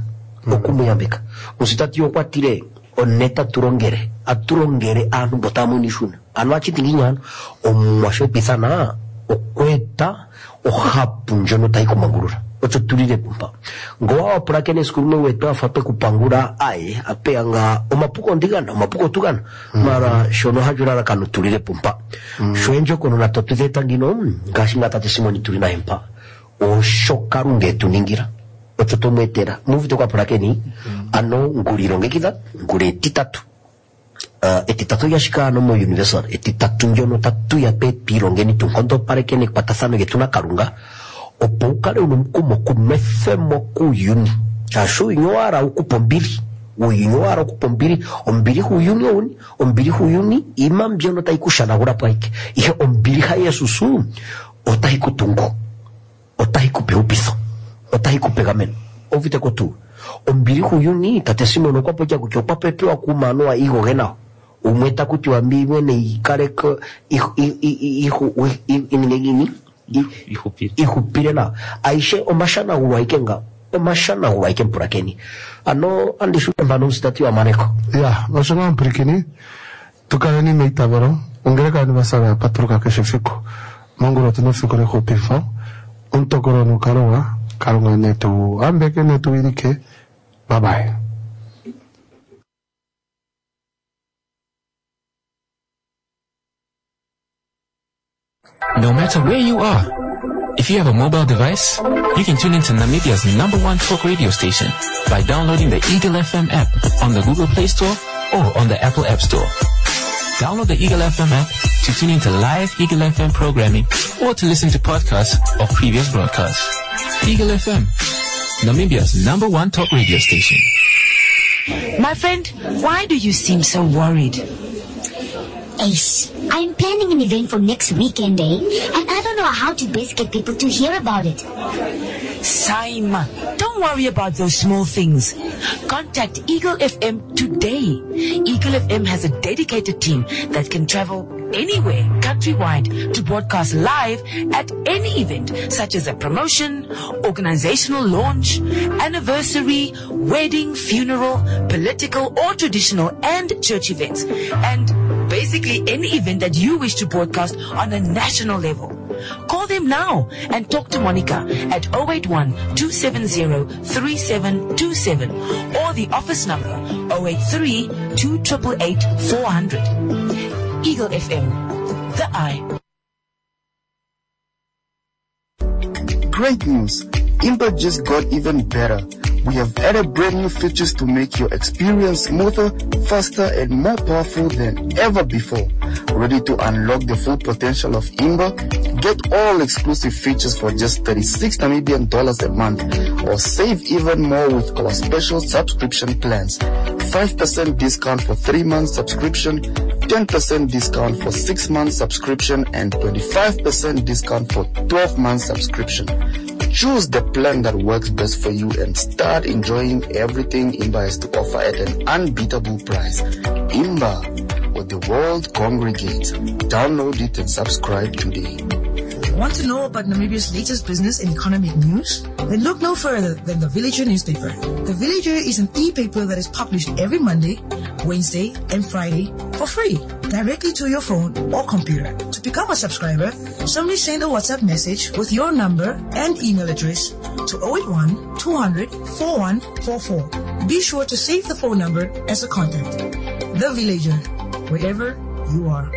usitati yo kwatire oneta turongere aturongere anu botamu nishuna anu achitinginyana omwasho pisana okweta ohapunjo no taiko mangurura ocho turire pumpa ngoa wapurake neskurume wetu afape kupangura ai apeanga omapuko ndigana omapuko tugana mara shono hajurara kanu turire pumpa shoenjo kono na totuzeta ngino ngashinga tate simoni turina hempa o shokarunge tuningira ocho tomwetera muvite kwa purake ni ano ngurironge kiza ngure titatu etitatu yashika no mo universal etitatu njono tatu ya pe pirongeni tunkondo pareke ne patasano getuna karunga opokale unumkumo kumefemo kuyuni asho inyoara ukupombili uyinyoara ukupombili ombili huyuni imambyono taikushana gura paike ihe ombili ha yesusu otahikutungo otahikupeupiso otahikupegameno ovite kotu ombili huyuni tatesimono kwapo jaku kyokwapepewa kumanoa igo genao umweta kuti wambimwe ne ikareko ihupire na aishe omashana guwaike mpurakeni ano andishuke mbano sitati wa maneko ya mashana mpurikini tukaleni meitavero ongereka ni basara patruka keshefiko mongoro tunofiko reko pifo untokoro no karowa karunga netu ambeke netu irike bye bye. No matter where you are, if you have a mobile device, you can tune into Namibia's #1 talk radio station by downloading the Eagle FM app on the Google Play Store or on the Apple App Store. Download the Eagle FM app to tune into live Eagle FM programming or to listen to podcasts of previous broadcasts. Eagle FM, Namibia's #1 talk radio station. My friend, why do you seem so worried? Ace, I'm planning an event for next weekend, and I don't know how to best get people to hear about it. Saima, don't worry about those small things. Contact Eagle FM today. Eagle FM has a dedicated team that can travel anywhere countrywide to broadcast live at any event, such as a promotion, organizational launch, anniversary, wedding, funeral, political or traditional and church events, and basically any event that you wish to broadcast on a national level. Call them now and talk to Monica at 081-270-3727 or the office number 083-288-400. Eagle FM, the eye. Great news! Imba just got even better. We have added brand new features to make your experience smoother, faster, and more powerful than ever before. Ready to unlock the full potential of Imba? Get all exclusive features for just $36 Namibian a month, or save even more with our special subscription plans. 5% discount for 3 months subscription, 10% discount for 6 months subscription, and 25% discount for 12 months subscription. Choose the plan that works best for you and start enjoying everything Imba has to offer at an unbeatable price. Imba, where the world congregates. Download it and subscribe today. Want to know about Namibia's latest business and economic news? Then look no further than The Villager newspaper. The Villager is an e-paper that is published every Monday, Wednesday, and Friday for free, directly to your phone or computer. To become a subscriber, simply send a WhatsApp message with your number and email address to 081-200-4144. Be sure to save the phone number as a contact. The Villager, wherever you are.